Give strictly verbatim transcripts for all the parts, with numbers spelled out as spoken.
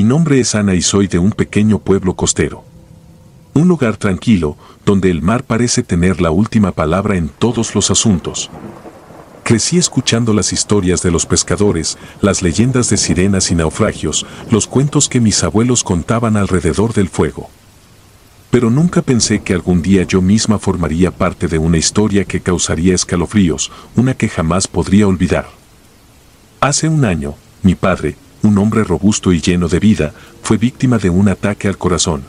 nombre es Ana y soy de un pequeño pueblo costero. Un lugar tranquilo, donde el mar parece tener la última palabra en todos los asuntos. Crecí escuchando las historias de los pescadores, las leyendas de sirenas y naufragios, los cuentos que mis abuelos contaban alrededor del fuego. Pero nunca pensé que algún día yo misma formaría parte de una historia que causaría escalofríos, una que jamás podría olvidar. Hace un año, mi padre, un hombre robusto y lleno de vida, fue víctima de un ataque al corazón.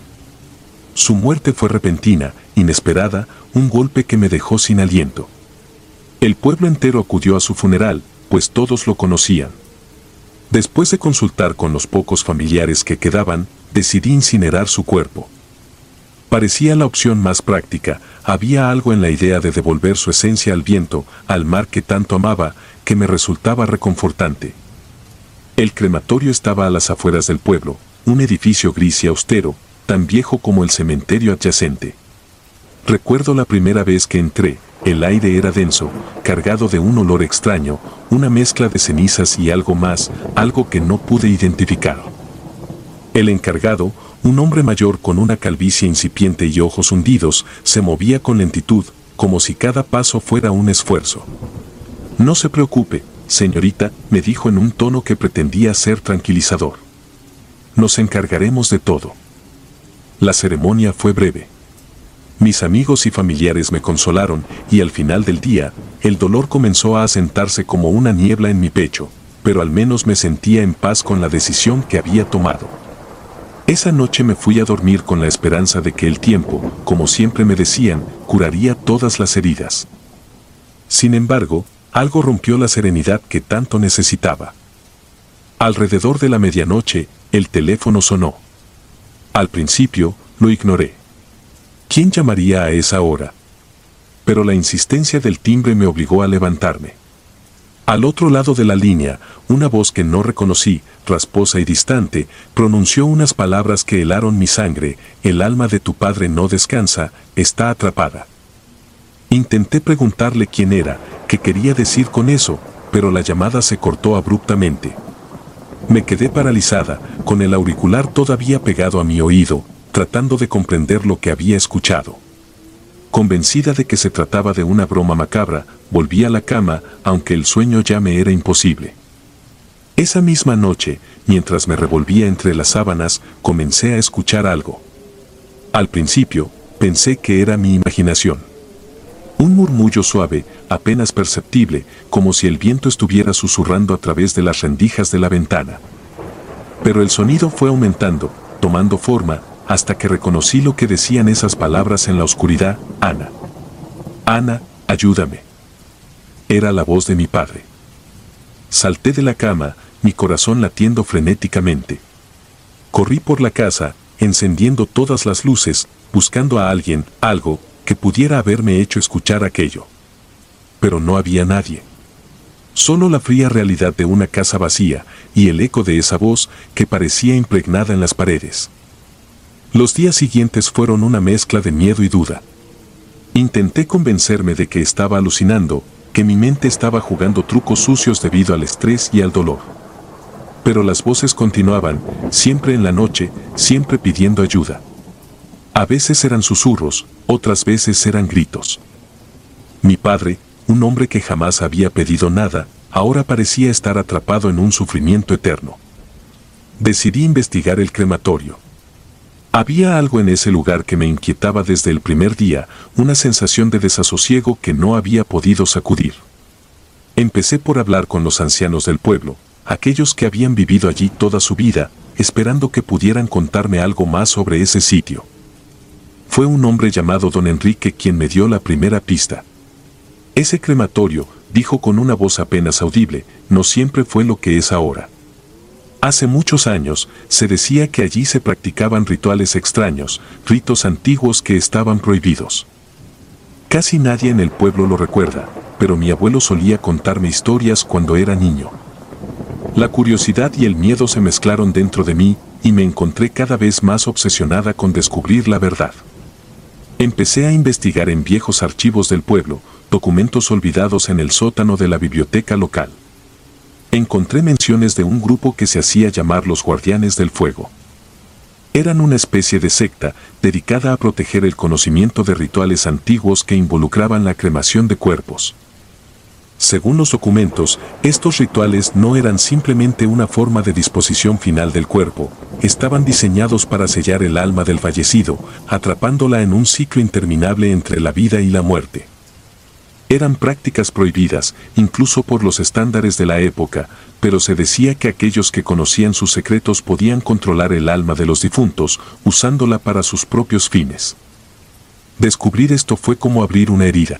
Su muerte fue repentina, inesperada, un golpe que me dejó sin aliento. El pueblo entero acudió a su funeral, pues todos lo conocían. Después de consultar con los pocos familiares que quedaban, decidí incinerar su cuerpo. Parecía la opción más práctica, había algo en la idea de devolver su esencia al viento, al mar que tanto amaba, que me resultaba reconfortante. El crematorio estaba a las afueras del pueblo, un edificio gris y austero, tan viejo como el cementerio adyacente. Recuerdo la primera vez que entré, el aire era denso, cargado de un olor extraño, una mezcla de cenizas y algo más, algo que no pude identificar. El encargado, un hombre mayor con una calvicie incipiente y ojos hundidos, se movía con lentitud, como si cada paso fuera un esfuerzo. «No se preocupe, señorita», me dijo en un tono que pretendía ser tranquilizador. «Nos encargaremos de todo». La ceremonia fue breve. Mis amigos y familiares me consolaron, y al final del día, el dolor comenzó a asentarse como una niebla en mi pecho, pero al menos me sentía en paz con la decisión que había tomado. Esa noche me fui a dormir con la esperanza de que el tiempo, como siempre me decían, curaría todas las heridas. Sin embargo, algo rompió la serenidad que tanto necesitaba. Alrededor de la medianoche, el teléfono sonó. Al principio, lo ignoré. ¿Quién llamaría a esa hora? Pero la insistencia del timbre me obligó a levantarme. Al otro lado de la línea, una voz que no reconocí, rasposa y distante, pronunció unas palabras que helaron mi sangre: «El alma de tu padre no descansa, está atrapada». Intenté preguntarle quién era, qué quería decir con eso, pero la llamada se cortó abruptamente. Me quedé paralizada, con el auricular todavía pegado a mi oído, tratando de comprender lo que había escuchado. Convencida de que se trataba de una broma macabra, volví a la cama, aunque el sueño ya me era imposible. Esa misma noche, mientras me revolvía entre las sábanas, comencé a escuchar algo. Al principio, pensé que era mi imaginación. Un murmullo suave, apenas perceptible, como si el viento estuviera susurrando a través de las rendijas de la ventana. Pero el sonido fue aumentando, tomando forma, hasta que reconocí lo que decían esas palabras en la oscuridad: «Ana. Ana, ayúdame». Era la voz de mi padre. Salté de la cama, mi corazón latiendo frenéticamente. Corrí por la casa, encendiendo todas las luces, buscando a alguien, algo, que pudiera haberme hecho escuchar aquello. Pero no había nadie. Solo la fría realidad de una casa vacía, y el eco de esa voz que parecía impregnada en las paredes. Los días siguientes fueron una mezcla de miedo y duda. Intenté convencerme de que estaba alucinando, que mi mente estaba jugando trucos sucios debido al estrés y al dolor. Pero las voces continuaban, siempre en la noche, siempre pidiendo ayuda. A veces eran susurros, otras veces eran gritos. Mi padre, un hombre que jamás había pedido nada, ahora parecía estar atrapado en un sufrimiento eterno. Decidí investigar el crematorio. Había algo en ese lugar que me inquietaba desde el primer día, una sensación de desasosiego que no había podido sacudir. Empecé por hablar con los ancianos del pueblo, aquellos que habían vivido allí toda su vida, esperando que pudieran contarme algo más sobre ese sitio. Fue un hombre llamado don Enrique quien me dio la primera pista. Ese crematorio, dijo con una voz apenas audible, no siempre fue lo que es ahora. Hace muchos años, se decía que allí se practicaban rituales extraños, ritos antiguos que estaban prohibidos. Casi nadie en el pueblo lo recuerda, pero mi abuelo solía contarme historias cuando era niño. La curiosidad y el miedo se mezclaron dentro de mí, y me encontré cada vez más obsesionada con descubrir la verdad. Empecé a investigar en viejos archivos del pueblo, documentos olvidados en el sótano de la biblioteca local. Encontré menciones de un grupo que se hacía llamar los Guardianes del Fuego. Eran una especie de secta dedicada a proteger el conocimiento de rituales antiguos que involucraban la cremación de cuerpos. Según los documentos, estos rituales no eran simplemente una forma de disposición final del cuerpo, estaban diseñados para sellar el alma del fallecido, atrapándola en un ciclo interminable entre la vida y la muerte. Eran prácticas prohibidas, incluso por los estándares de la época, pero se decía que aquellos que conocían sus secretos podían controlar el alma de los difuntos, usándola para sus propios fines. Descubrir esto fue como abrir una herida.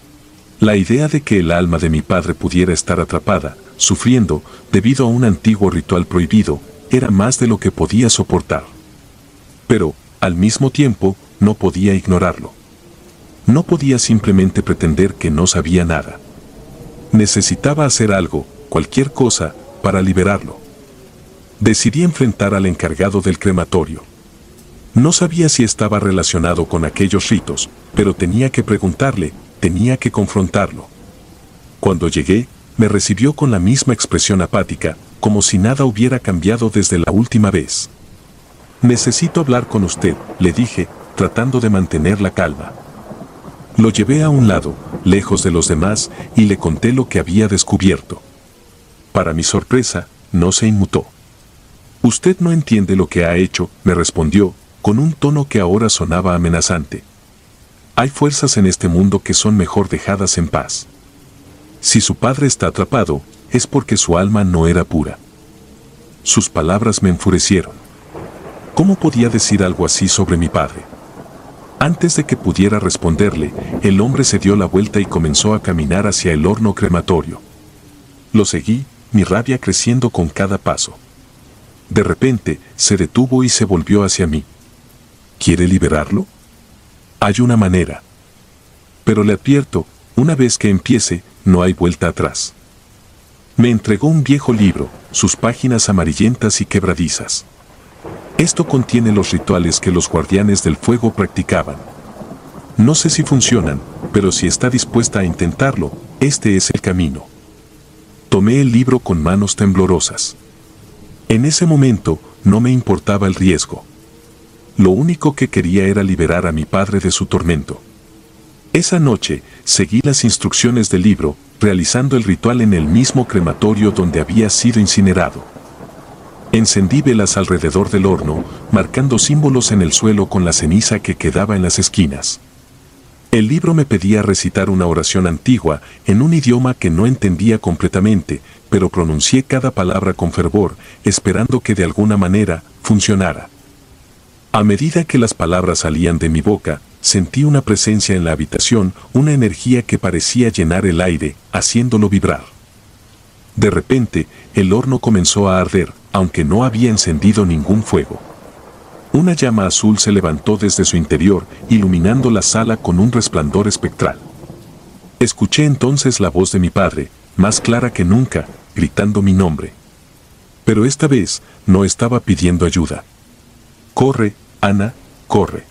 La idea de que el alma de mi padre pudiera estar atrapada, sufriendo, debido a un antiguo ritual prohibido, era más de lo que podía soportar. Pero, al mismo tiempo, no podía ignorarlo. No podía simplemente pretender que no sabía nada. Necesitaba hacer algo, cualquier cosa, para liberarlo. Decidí enfrentar al encargado del crematorio. No sabía si estaba relacionado con aquellos ritos, pero tenía que preguntarle, tenía que confrontarlo. Cuando llegué, me recibió con la misma expresión apática, como si nada hubiera cambiado desde la última vez. Necesito hablar con usted, le dije, tratando de mantener la calma. Lo llevé a un lado, lejos de los demás, y le conté lo que había descubierto. Para mi sorpresa, no se inmutó. Usted no entiende lo que ha hecho, me respondió, con un tono que ahora sonaba amenazante. Hay fuerzas en este mundo que son mejor dejadas en paz. Si su padre está atrapado, es porque su alma no era pura. Sus palabras me enfurecieron. ¿Cómo podía decir algo así sobre mi padre? Antes de que pudiera responderle, el hombre se dio la vuelta y comenzó a caminar hacia el horno crematorio. Lo seguí, mi rabia creciendo con cada paso. De repente, se detuvo y se volvió hacia mí. ¿Quiere liberarlo? Hay una manera. Pero le advierto, una vez que empiece, no hay vuelta atrás. Me entregó un viejo libro, sus páginas amarillentas y quebradizas. Esto contiene los rituales que los guardianes del fuego practicaban. No sé si funcionan, pero si está dispuesta a intentarlo, este es el camino. Tomé el libro con manos temblorosas. En ese momento, no me importaba el riesgo. Lo único que quería era liberar a mi padre de su tormento. Esa noche, seguí las instrucciones del libro, realizando el ritual en el mismo crematorio donde había sido incinerado. Encendí velas alrededor del horno, marcando símbolos en el suelo con la ceniza que quedaba en las esquinas. El libro me pedía recitar una oración antigua, en un idioma que no entendía completamente, pero pronuncié cada palabra con fervor, esperando que de alguna manera funcionara. A medida que las palabras salían de mi boca, sentí una presencia en la habitación, una energía que parecía llenar el aire, haciéndolo vibrar. De repente, el horno comenzó a arder, aunque no había encendido ningún fuego. Una llama azul se levantó desde su interior, iluminando la sala con un resplandor espectral. Escuché entonces la voz de mi padre, más clara que nunca, gritando mi nombre. Pero esta vez, no estaba pidiendo ayuda. «Corre, Ana, corre».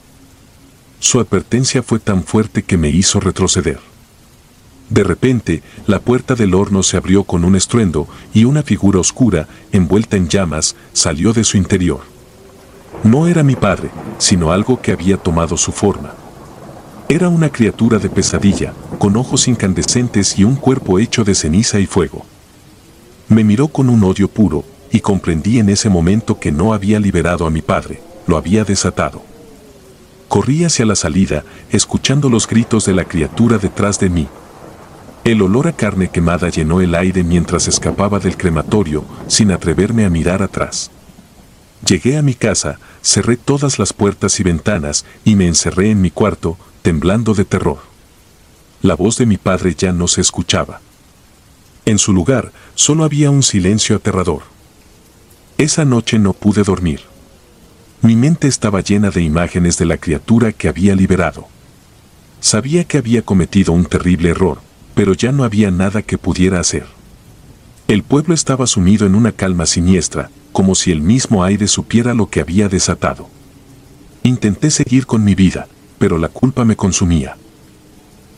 Su advertencia fue tan fuerte que me hizo retroceder. De repente, la puerta del horno se abrió con un estruendo y una figura oscura, envuelta en llamas, salió de su interior. No era mi padre, sino algo que había tomado su forma. Era una criatura de pesadilla, con ojos incandescentes y un cuerpo hecho de ceniza y fuego. Me miró con un odio puro, y comprendí en ese momento que no había liberado a mi padre, lo había desatado. Corrí hacia la salida, escuchando los gritos de la criatura detrás de mí. El olor a carne quemada llenó el aire mientras escapaba del crematorio, sin atreverme a mirar atrás. Llegué a mi casa, cerré todas las puertas y ventanas y me encerré en mi cuarto, temblando de terror. La voz de mi padre ya no se escuchaba. En su lugar, solo había un silencio aterrador. Esa noche no pude dormir. Mi mente estaba llena de imágenes de la criatura que había liberado. Sabía que había cometido un terrible error, pero ya no había nada que pudiera hacer. El pueblo estaba sumido en una calma siniestra, como si el mismo aire supiera lo que había desatado. Intenté seguir con mi vida, pero la culpa me consumía.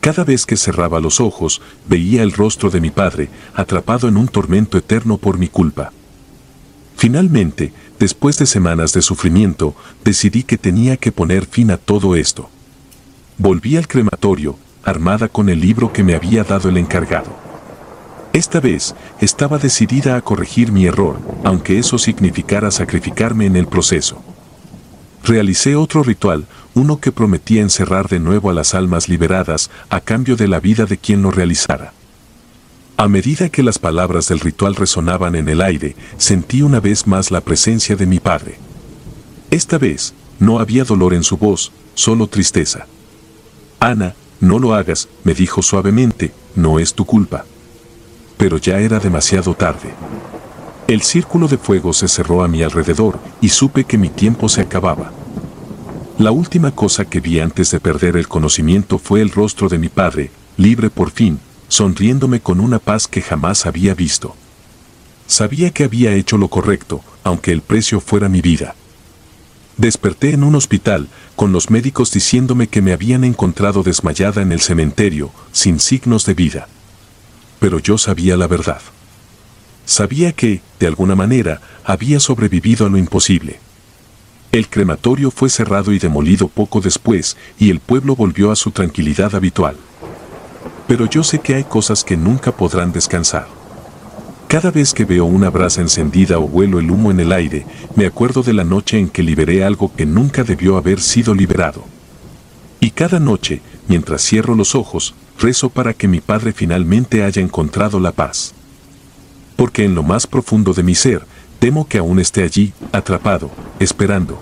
Cada vez que cerraba los ojos, veía el rostro de mi padre, atrapado en un tormento eterno por mi culpa. Finalmente, después de semanas de sufrimiento, decidí que tenía que poner fin a todo esto. Volví al crematorio, armada con el libro que me había dado el encargado. Esta vez, estaba decidida a corregir mi error, aunque eso significara sacrificarme en el proceso. Realicé otro ritual, uno que prometía encerrar de nuevo a las almas liberadas a cambio de la vida de quien lo realizara. A medida que las palabras del ritual resonaban en el aire, sentí una vez más la presencia de mi padre. Esta vez, no había dolor en su voz, solo tristeza. «Ana, no lo hagas», me dijo suavemente, «no es tu culpa». Pero ya era demasiado tarde. El círculo de fuego se cerró a mi alrededor y supe que mi tiempo se acababa. La última cosa que vi antes de perder el conocimiento fue el rostro de mi padre, libre por fin, sonriéndome con una paz que jamás había visto. Sabía que había hecho lo correcto, aunque el precio fuera mi vida. Desperté en un hospital, con los médicos diciéndome que me habían encontrado desmayada en el cementerio, sin signos de vida. Pero yo sabía la verdad. Sabía que, de alguna manera, había sobrevivido a lo imposible. El crematorio fue cerrado y demolido poco después, y el pueblo volvió a su tranquilidad habitual. Pero yo sé que hay cosas que nunca podrán descansar. Cada vez que veo una brasa encendida o huelo el humo en el aire, me acuerdo de la noche en que liberé algo que nunca debió haber sido liberado. Y cada noche, mientras cierro los ojos, rezo para que mi padre finalmente haya encontrado la paz. Porque en lo más profundo de mi ser, temo que aún esté allí, atrapado, esperando.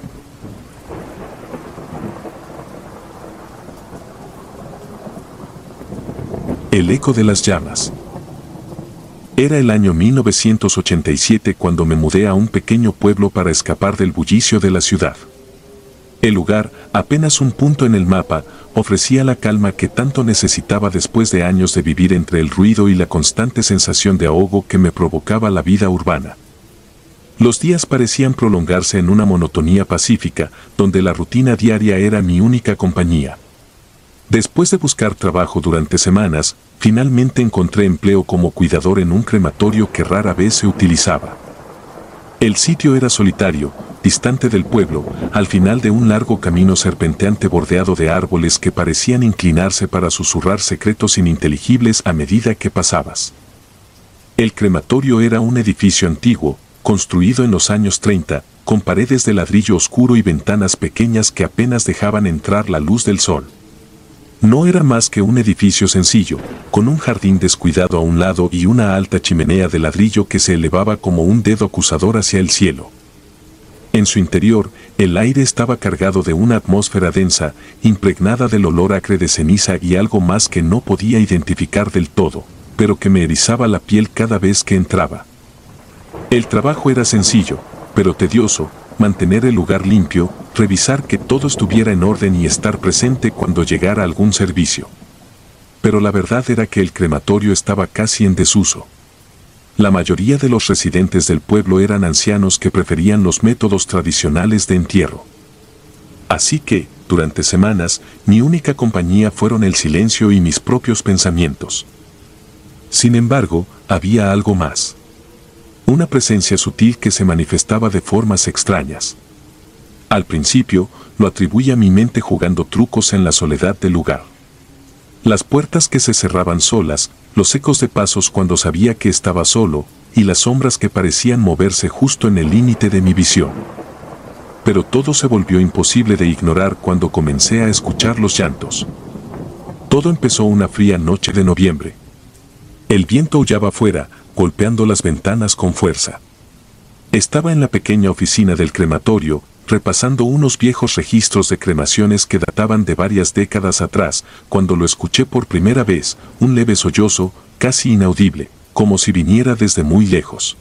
El eco de las llamas. Era el año mil novecientos ochenta y siete cuando me mudé a un pequeño pueblo para escapar del bullicio de la ciudad. El lugar, apenas un punto en el mapa, ofrecía la calma que tanto necesitaba después de años de vivir entre el ruido y la constante sensación de ahogo que me provocaba la vida urbana. Los días parecían prolongarse en una monotonía pacífica, donde la rutina diaria era mi única compañía. Después de buscar trabajo durante semanas, finalmente encontré empleo como cuidador en un crematorio que rara vez se utilizaba. El sitio era solitario, distante del pueblo, al final de un largo camino serpenteante bordeado de árboles que parecían inclinarse para susurrar secretos ininteligibles a medida que pasabas. El crematorio era un edificio antiguo, construido en los años treinta, con paredes de ladrillo oscuro y ventanas pequeñas que apenas dejaban entrar la luz del sol. No era más que un edificio sencillo, con un jardín descuidado a un lado y una alta chimenea de ladrillo que se elevaba como un dedo acusador hacia el cielo. En su interior, el aire estaba cargado de una atmósfera densa, impregnada del olor acre de ceniza y algo más que no podía identificar del todo, pero que me erizaba la piel cada vez que entraba. El trabajo era sencillo, pero tedioso: mantener el lugar limpio, revisar que todo estuviera en orden y estar presente cuando llegara algún servicio. Pero la verdad era que el crematorio estaba casi en desuso. La mayoría de los residentes del pueblo eran ancianos que preferían los métodos tradicionales de entierro. Así que, durante semanas, mi única compañía fueron el silencio y mis propios pensamientos. Sin embargo, había algo más. Una presencia sutil que se manifestaba de formas extrañas. Al principio, lo atribuí a mi mente jugando trucos en la soledad del lugar. Las puertas que se cerraban solas, los ecos de pasos cuando sabía que estaba solo, y las sombras que parecían moverse justo en el límite de mi visión. Pero todo se volvió imposible de ignorar cuando comencé a escuchar los llantos. Todo empezó una fría noche de noviembre. El viento aullaba afuera, golpeando las ventanas con fuerza. Estaba en la pequeña oficina del crematorio, repasando unos viejos registros de cremaciones que databan de varias décadas atrás, cuando lo escuché por primera vez, un leve sollozo, casi inaudible, como si viniera desde muy lejos.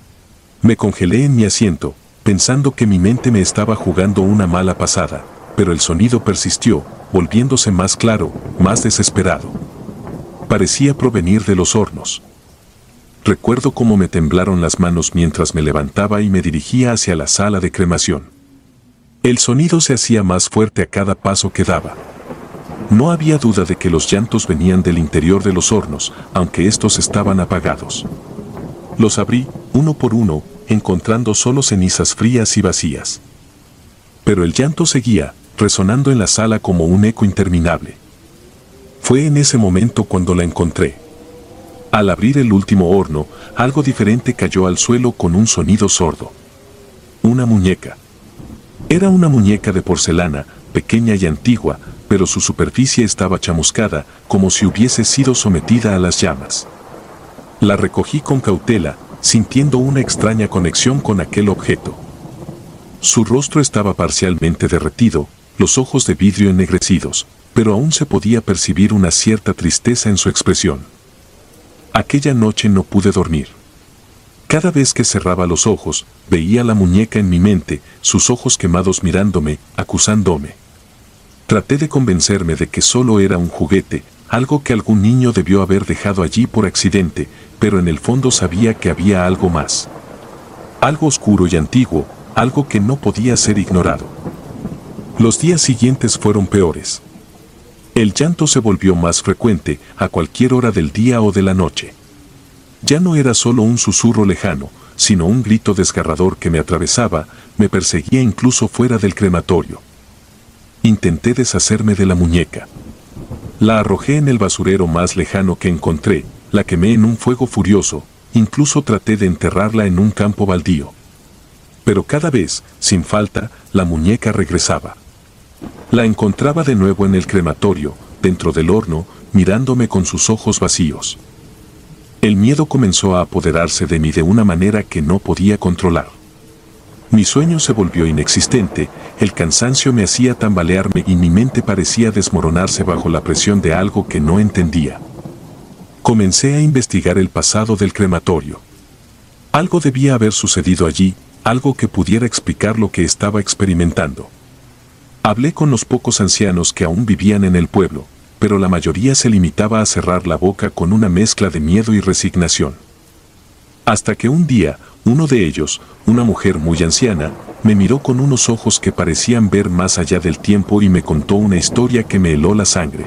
Me congelé en mi asiento, pensando que mi mente me estaba jugando una mala pasada, pero el sonido persistió, volviéndose más claro, más desesperado. Parecía provenir de los hornos. Recuerdo cómo me temblaron las manos mientras me levantaba y me dirigía hacia la sala de cremación. El sonido se hacía más fuerte a cada paso que daba. No había duda de que los llantos venían del interior de los hornos, aunque estos estaban apagados. Los abrí, uno por uno, encontrando solo cenizas frías y vacías. Pero el llanto seguía, resonando en la sala como un eco interminable. Fue en ese momento cuando la encontré. Al abrir el último horno, algo diferente cayó al suelo con un sonido sordo. Una muñeca. Era una muñeca de porcelana, pequeña y antigua, pero su superficie estaba chamuscada, como si hubiese sido sometida a las llamas. La recogí con cautela, sintiendo una extraña conexión con aquel objeto. Su rostro estaba parcialmente derretido, los ojos de vidrio ennegrecidos, pero aún se podía percibir una cierta tristeza en su expresión. Aquella noche no pude dormir. Cada vez que cerraba los ojos, veía la muñeca en mi mente, sus ojos quemados mirándome, acusándome. Traté de convencerme de que solo era un juguete, algo que algún niño debió haber dejado allí por accidente, pero en el fondo sabía que había algo más. Algo oscuro y antiguo, algo que no podía ser ignorado. Los días siguientes fueron peores. El llanto se volvió más frecuente a cualquier hora del día o de la noche. Ya no era solo un susurro lejano, sino un grito desgarrador que me atravesaba, me perseguía incluso fuera del crematorio. Intenté deshacerme de la muñeca. La arrojé en el basurero más lejano que encontré, la quemé en un fuego furioso, incluso traté de enterrarla en un campo baldío. Pero cada vez, sin falta, la muñeca regresaba. La encontraba de nuevo en el crematorio, dentro del horno, mirándome con sus ojos vacíos. El miedo comenzó a apoderarse de mí de una manera que no podía controlar. Mi sueño se volvió inexistente, el cansancio me hacía tambalearme y mi mente parecía desmoronarse bajo la presión de algo que no entendía. Comencé a investigar el pasado del crematorio. Algo debía haber sucedido allí, algo que pudiera explicar lo que estaba experimentando. Hablé con los pocos ancianos que aún vivían en el pueblo, pero la mayoría se limitaba a cerrar la boca con una mezcla de miedo y resignación. Hasta que un día, uno de ellos, una mujer muy anciana, me miró con unos ojos que parecían ver más allá del tiempo y me contó una historia que me heló la sangre.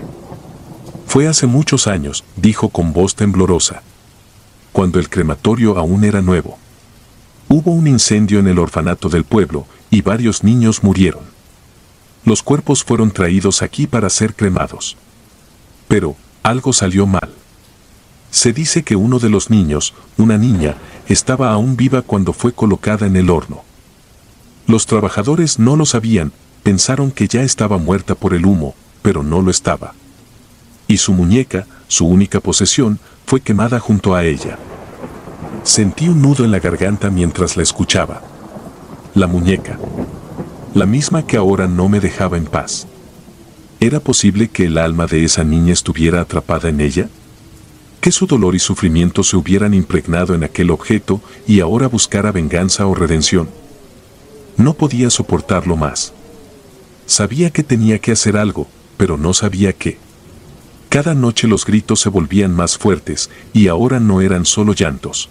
Fue hace muchos años, dijo con voz temblorosa, cuando el crematorio aún era nuevo. Hubo un incendio en el orfanato del pueblo y varios niños murieron. Los cuerpos fueron traídos aquí para ser cremados. Pero, algo salió mal. Se dice que uno de los niños, una niña, estaba aún viva cuando fue colocada en el horno. Los trabajadores no lo sabían, pensaron que ya estaba muerta por el humo, pero no lo estaba. Y su muñeca, su única posesión, fue quemada junto a ella. Sentí un nudo en la garganta mientras la escuchaba. La muñeca. La misma que ahora no me dejaba en paz. ¿Era posible que el alma de esa niña estuviera atrapada en ella? Que su dolor y sufrimiento se hubieran impregnado en aquel objeto y ahora buscara venganza o redención. No podía soportarlo más. Sabía que tenía que hacer algo, pero no sabía qué. Cada noche los gritos se volvían más fuertes y ahora no eran solo llantos.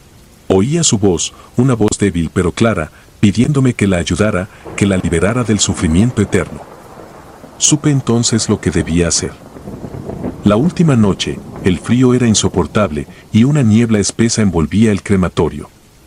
Oía su voz, una voz débil pero clara, pidiéndome que la ayudara, que la liberara del sufrimiento eterno. Supe entonces lo que debía hacer. La última noche, el frío era insoportable y una niebla espesa envolvía el crematorio.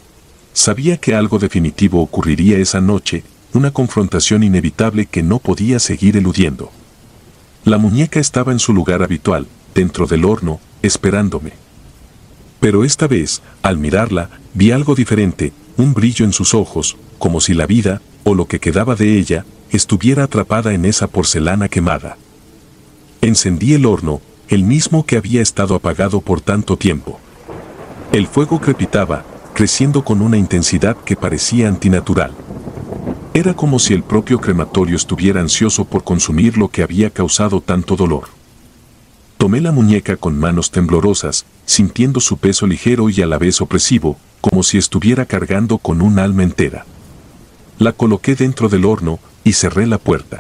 Sabía que algo definitivo ocurriría esa noche, una confrontación inevitable que no podía seguir eludiendo. La muñeca estaba en su lugar habitual, dentro del horno, esperándome. Pero esta vez, al mirarla, vi algo diferente, un brillo en sus ojos, como si la vida, o lo que quedaba de ella, estuviera atrapada en esa porcelana quemada. Encendí el horno, el mismo que había estado apagado por tanto tiempo. El fuego crepitaba, creciendo con una intensidad que parecía antinatural. Era como si el propio crematorio estuviera ansioso por consumir lo que había causado tanto dolor. Tomé la muñeca con manos temblorosas, sintiendo su peso ligero y a la vez opresivo, como si estuviera cargando con un alma entera. La coloqué dentro del horno y cerré la puerta.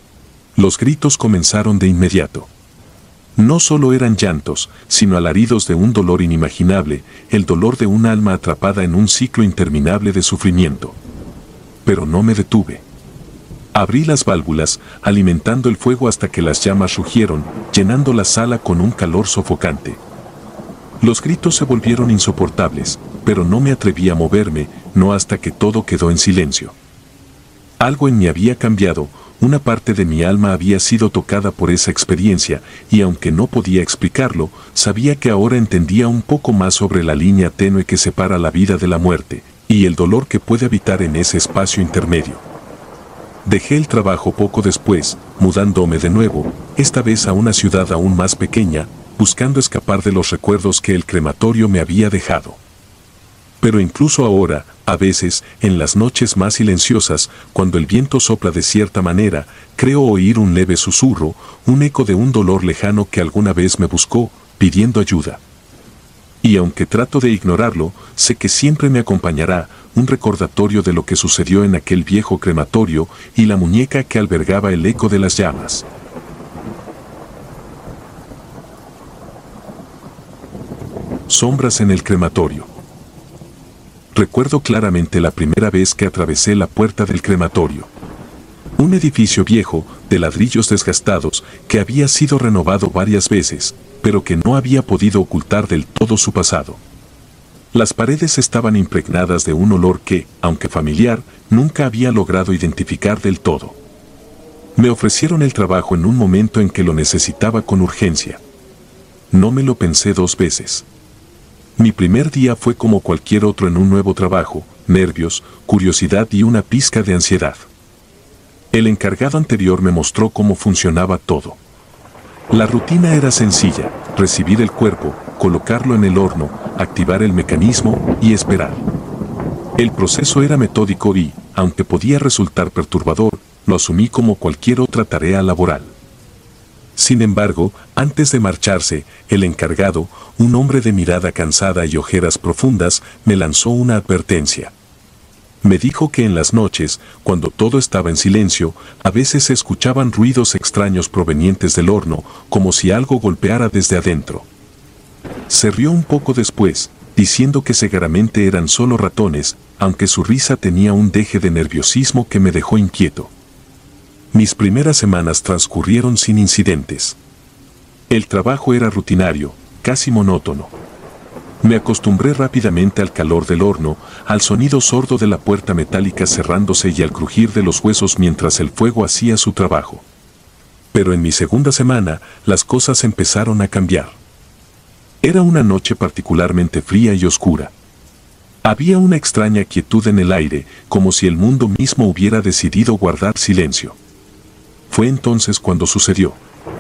Los gritos comenzaron de inmediato. No solo eran llantos, sino alaridos de un dolor inimaginable, el dolor de un alma atrapada en un ciclo interminable de sufrimiento. Pero no me detuve. Abrí las válvulas, alimentando el fuego hasta que las llamas rugieron, llenando la sala con un calor sofocante. Los gritos se volvieron insoportables, pero no me atreví a moverme, no hasta que todo quedó en silencio. Algo en mí había cambiado, una parte de mi alma había sido tocada por esa experiencia, y aunque no podía explicarlo, sabía que ahora entendía un poco más sobre la línea tenue que separa la vida de la muerte, y el dolor que puede habitar en ese espacio intermedio. Dejé el trabajo poco después, mudándome de nuevo, esta vez a una ciudad aún más pequeña, buscando escapar de los recuerdos que el crematorio me había dejado. Pero incluso ahora, a veces, en las noches más silenciosas, cuando el viento sopla de cierta manera, creo oír un leve susurro, un eco de un dolor lejano que alguna vez me buscó, pidiendo ayuda. Y aunque trato de ignorarlo, sé que siempre me acompañará, un recordatorio de lo que sucedió en aquel viejo crematorio y la muñeca que albergaba el eco de las llamas. Sombras en el crematorio. Recuerdo claramente la primera vez que atravesé la puerta del crematorio. Un edificio viejo, de ladrillos desgastados, que había sido renovado varias veces, pero que no había podido ocultar del todo su pasado. Las paredes estaban impregnadas de un olor que, aunque familiar, nunca había logrado identificar del todo. Me ofrecieron el trabajo en un momento en que lo necesitaba con urgencia. No me lo pensé dos veces. Mi primer día fue como cualquier otro en un nuevo trabajo, nervios, curiosidad y una pizca de ansiedad. El encargado anterior me mostró cómo funcionaba todo. La rutina era sencilla: recibir el cuerpo, colocarlo en el horno, activar el mecanismo y esperar. El proceso era metódico y, aunque podía resultar perturbador, lo asumí como cualquier otra tarea laboral. Sin embargo, antes de marcharse, el encargado, un hombre de mirada cansada y ojeras profundas, me lanzó una advertencia. Me dijo que en las noches, cuando todo estaba en silencio, a veces se escuchaban ruidos extraños provenientes del horno, como si algo golpeara desde adentro. Se rió un poco después, diciendo que seguramente eran solo ratones, aunque su risa tenía un deje de nerviosismo que me dejó inquieto. Mis primeras semanas transcurrieron sin incidentes. El trabajo era rutinario, casi monótono. Me acostumbré rápidamente al calor del horno, al sonido sordo de la puerta metálica cerrándose y al crujir de los huesos mientras el fuego hacía su trabajo. Pero en mi segunda semana, las cosas empezaron a cambiar. Era una noche particularmente fría y oscura. Había una extraña quietud en el aire, como si el mundo mismo hubiera decidido guardar silencio. Fue entonces cuando sucedió.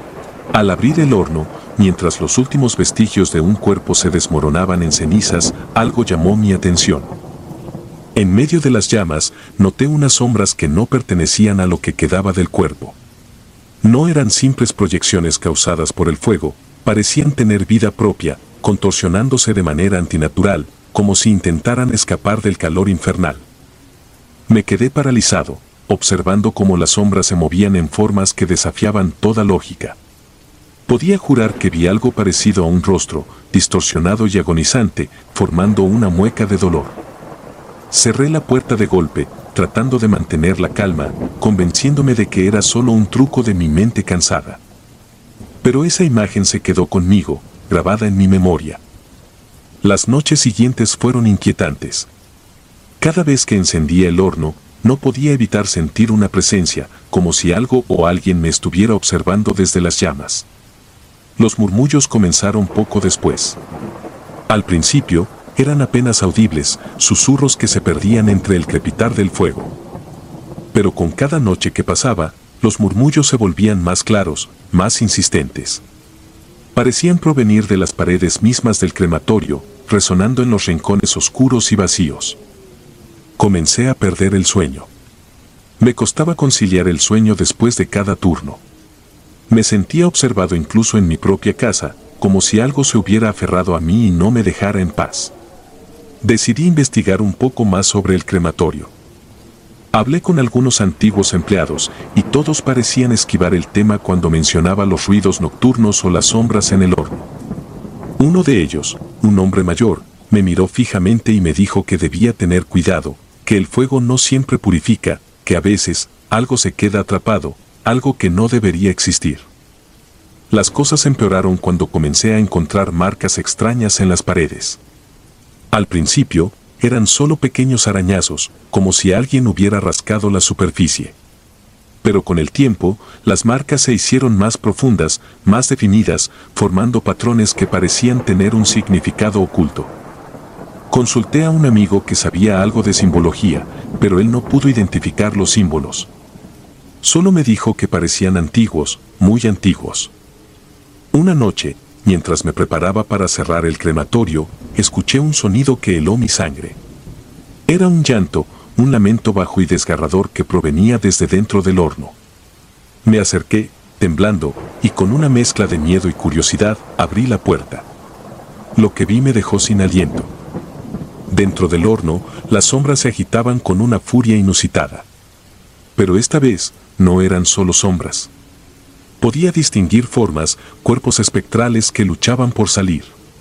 Al abrir el horno, mientras los últimos vestigios de un cuerpo se desmoronaban en cenizas, algo llamó mi atención. En medio de las llamas, noté unas sombras que no pertenecían a lo que quedaba del cuerpo. No eran simples proyecciones causadas por el fuego, parecían tener vida propia, contorsionándose de manera antinatural, como si intentaran escapar del calor infernal. Me quedé paralizado, observando cómo las sombras se movían en formas que desafiaban toda lógica. Podía jurar que vi algo parecido a un rostro, distorsionado y agonizante, formando una mueca de dolor. Cerré la puerta de golpe, tratando de mantener la calma, convenciéndome de que era solo un truco de mi mente cansada. Pero esa imagen se quedó conmigo, grabada en mi memoria. Las noches siguientes fueron inquietantes. Cada vez que encendía el horno, no podía evitar sentir una presencia, como si algo o alguien me estuviera observando desde las llamas. Los murmullos comenzaron poco después. Al principio, eran apenas audibles, susurros que se perdían entre el crepitar del fuego. Pero con cada noche que pasaba, los murmullos se volvían más claros, más insistentes. Parecían provenir de las paredes mismas del crematorio, resonando en los rincones oscuros y vacíos. Comencé a perder el sueño. Me costaba conciliar el sueño después de cada turno. Me sentía observado incluso en mi propia casa, como si algo se hubiera aferrado a mí y no me dejara en paz. Decidí investigar un poco más sobre el crematorio. Hablé con algunos antiguos empleados, y todos parecían esquivar el tema cuando mencionaba los ruidos nocturnos o las sombras en el horno. Uno de ellos, un hombre mayor, me miró fijamente y me dijo que debía tener cuidado, que el fuego no siempre purifica, que a veces, algo se queda atrapado, algo que no debería existir. Las cosas empeoraron cuando comencé a encontrar marcas extrañas en las paredes. Al principio, eran solo pequeños arañazos, como si alguien hubiera rascado la superficie. Pero con el tiempo, las marcas se hicieron más profundas, más definidas, formando patrones que parecían tener un significado oculto. Consulté a un amigo que sabía algo de simbología, pero él no pudo identificar los símbolos. Solo me dijo que parecían antiguos, muy antiguos. Una noche, mientras me preparaba para cerrar el crematorio, escuché un sonido que heló mi sangre. Era un llanto, un lamento bajo y desgarrador que provenía desde dentro del horno. Me acerqué, temblando, y con una mezcla de miedo y curiosidad, abrí la puerta. Lo que vi me dejó sin aliento. Dentro del horno, las sombras se agitaban con una furia inusitada. Pero esta vez, no eran solo sombras. Podía distinguir formas, cuerpos espectrales que luchaban por salir.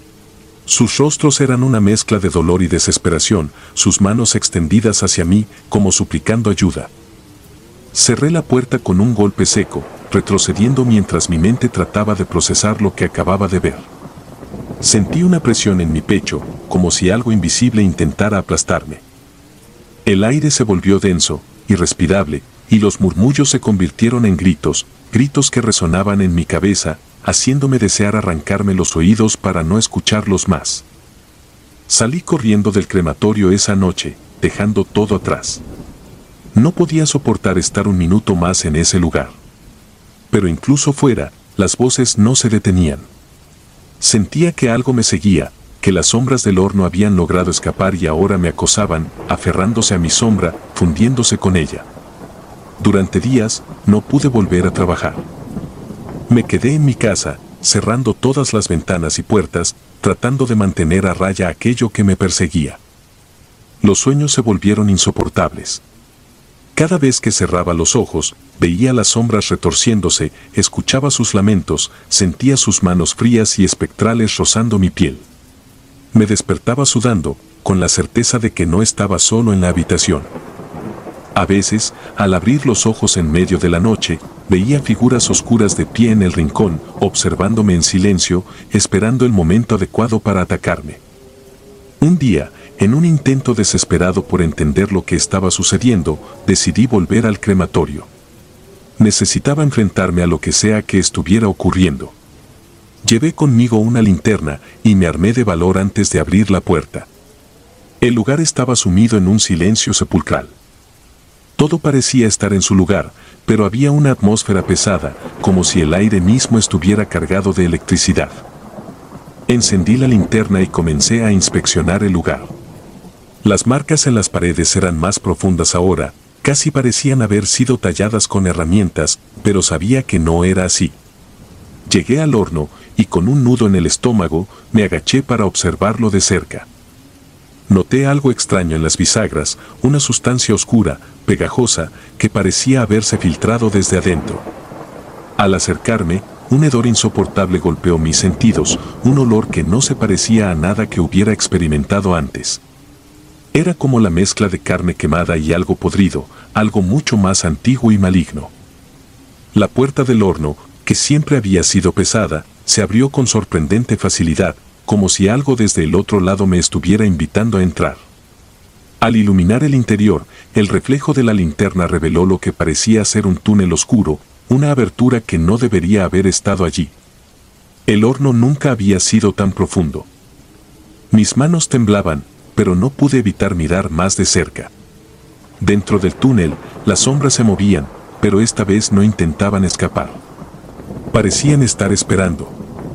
Sus rostros eran una mezcla de dolor y desesperación, sus manos extendidas hacia mí, como suplicando ayuda. Cerré la puerta con un golpe seco, retrocediendo mientras mi mente trataba de procesar lo que acababa de ver. Sentí una presión en mi pecho, como si algo invisible intentara aplastarme. El aire se volvió denso, irrespirable, y los murmullos se convirtieron en gritos, gritos que resonaban en mi cabeza, haciéndome desear arrancarme los oídos para no escucharlos más. Salí corriendo del crematorio esa noche, dejando todo atrás. No podía soportar estar un minuto más en ese lugar. Pero incluso fuera, las voces no se detenían. Sentía que algo me seguía, que las sombras del horno habían logrado escapar y ahora me acosaban, aferrándose a mi sombra, fundiéndose con ella. Durante días, no pude volver a trabajar. Me quedé en mi casa, cerrando todas las ventanas y puertas, tratando de mantener a raya aquello que me perseguía. Los sueños se volvieron insoportables. Cada vez que cerraba los ojos, veía las sombras retorciéndose, escuchaba sus lamentos, sentía sus manos frías y espectrales rozando mi piel. Me despertaba sudando, con la certeza de que no estaba solo en la habitación. A veces, al abrir los ojos en medio de la noche, veía figuras oscuras de pie en el rincón, observándome en silencio, esperando el momento adecuado para atacarme. Un día, en un intento desesperado por entender lo que estaba sucediendo, decidí volver al crematorio. Necesitaba enfrentarme a lo que sea que estuviera ocurriendo. Llevé conmigo una linterna y me armé de valor antes de abrir la puerta. El lugar estaba sumido en un silencio sepulcral. Todo parecía estar en su lugar, pero había una atmósfera pesada, como si el aire mismo estuviera cargado de electricidad. Encendí la linterna y comencé a inspeccionar el lugar. Las marcas en las paredes eran más profundas ahora, casi parecían haber sido talladas con herramientas, pero sabía que no era así. Llegué al horno, y con un nudo en el estómago, me agaché para observarlo de cerca. Noté algo extraño en las bisagras, una sustancia oscura, pegajosa, que parecía haberse filtrado desde adentro. Al acercarme, un hedor insoportable golpeó mis sentidos, un olor que no se parecía a nada que hubiera experimentado antes. Era como la mezcla de carne quemada y algo podrido, algo mucho más antiguo y maligno. La puerta del horno, que siempre había sido pesada, se abrió con sorprendente facilidad, como si algo desde el otro lado me estuviera invitando a entrar. Al iluminar el interior, el reflejo de la linterna reveló lo que parecía ser un túnel oscuro, una abertura que no debería haber estado allí. El horno nunca había sido tan profundo. Mis manos temblaban, pero no pude evitar mirar más de cerca. Dentro del túnel, las sombras se movían, pero esta vez no intentaban escapar. Parecían estar esperando.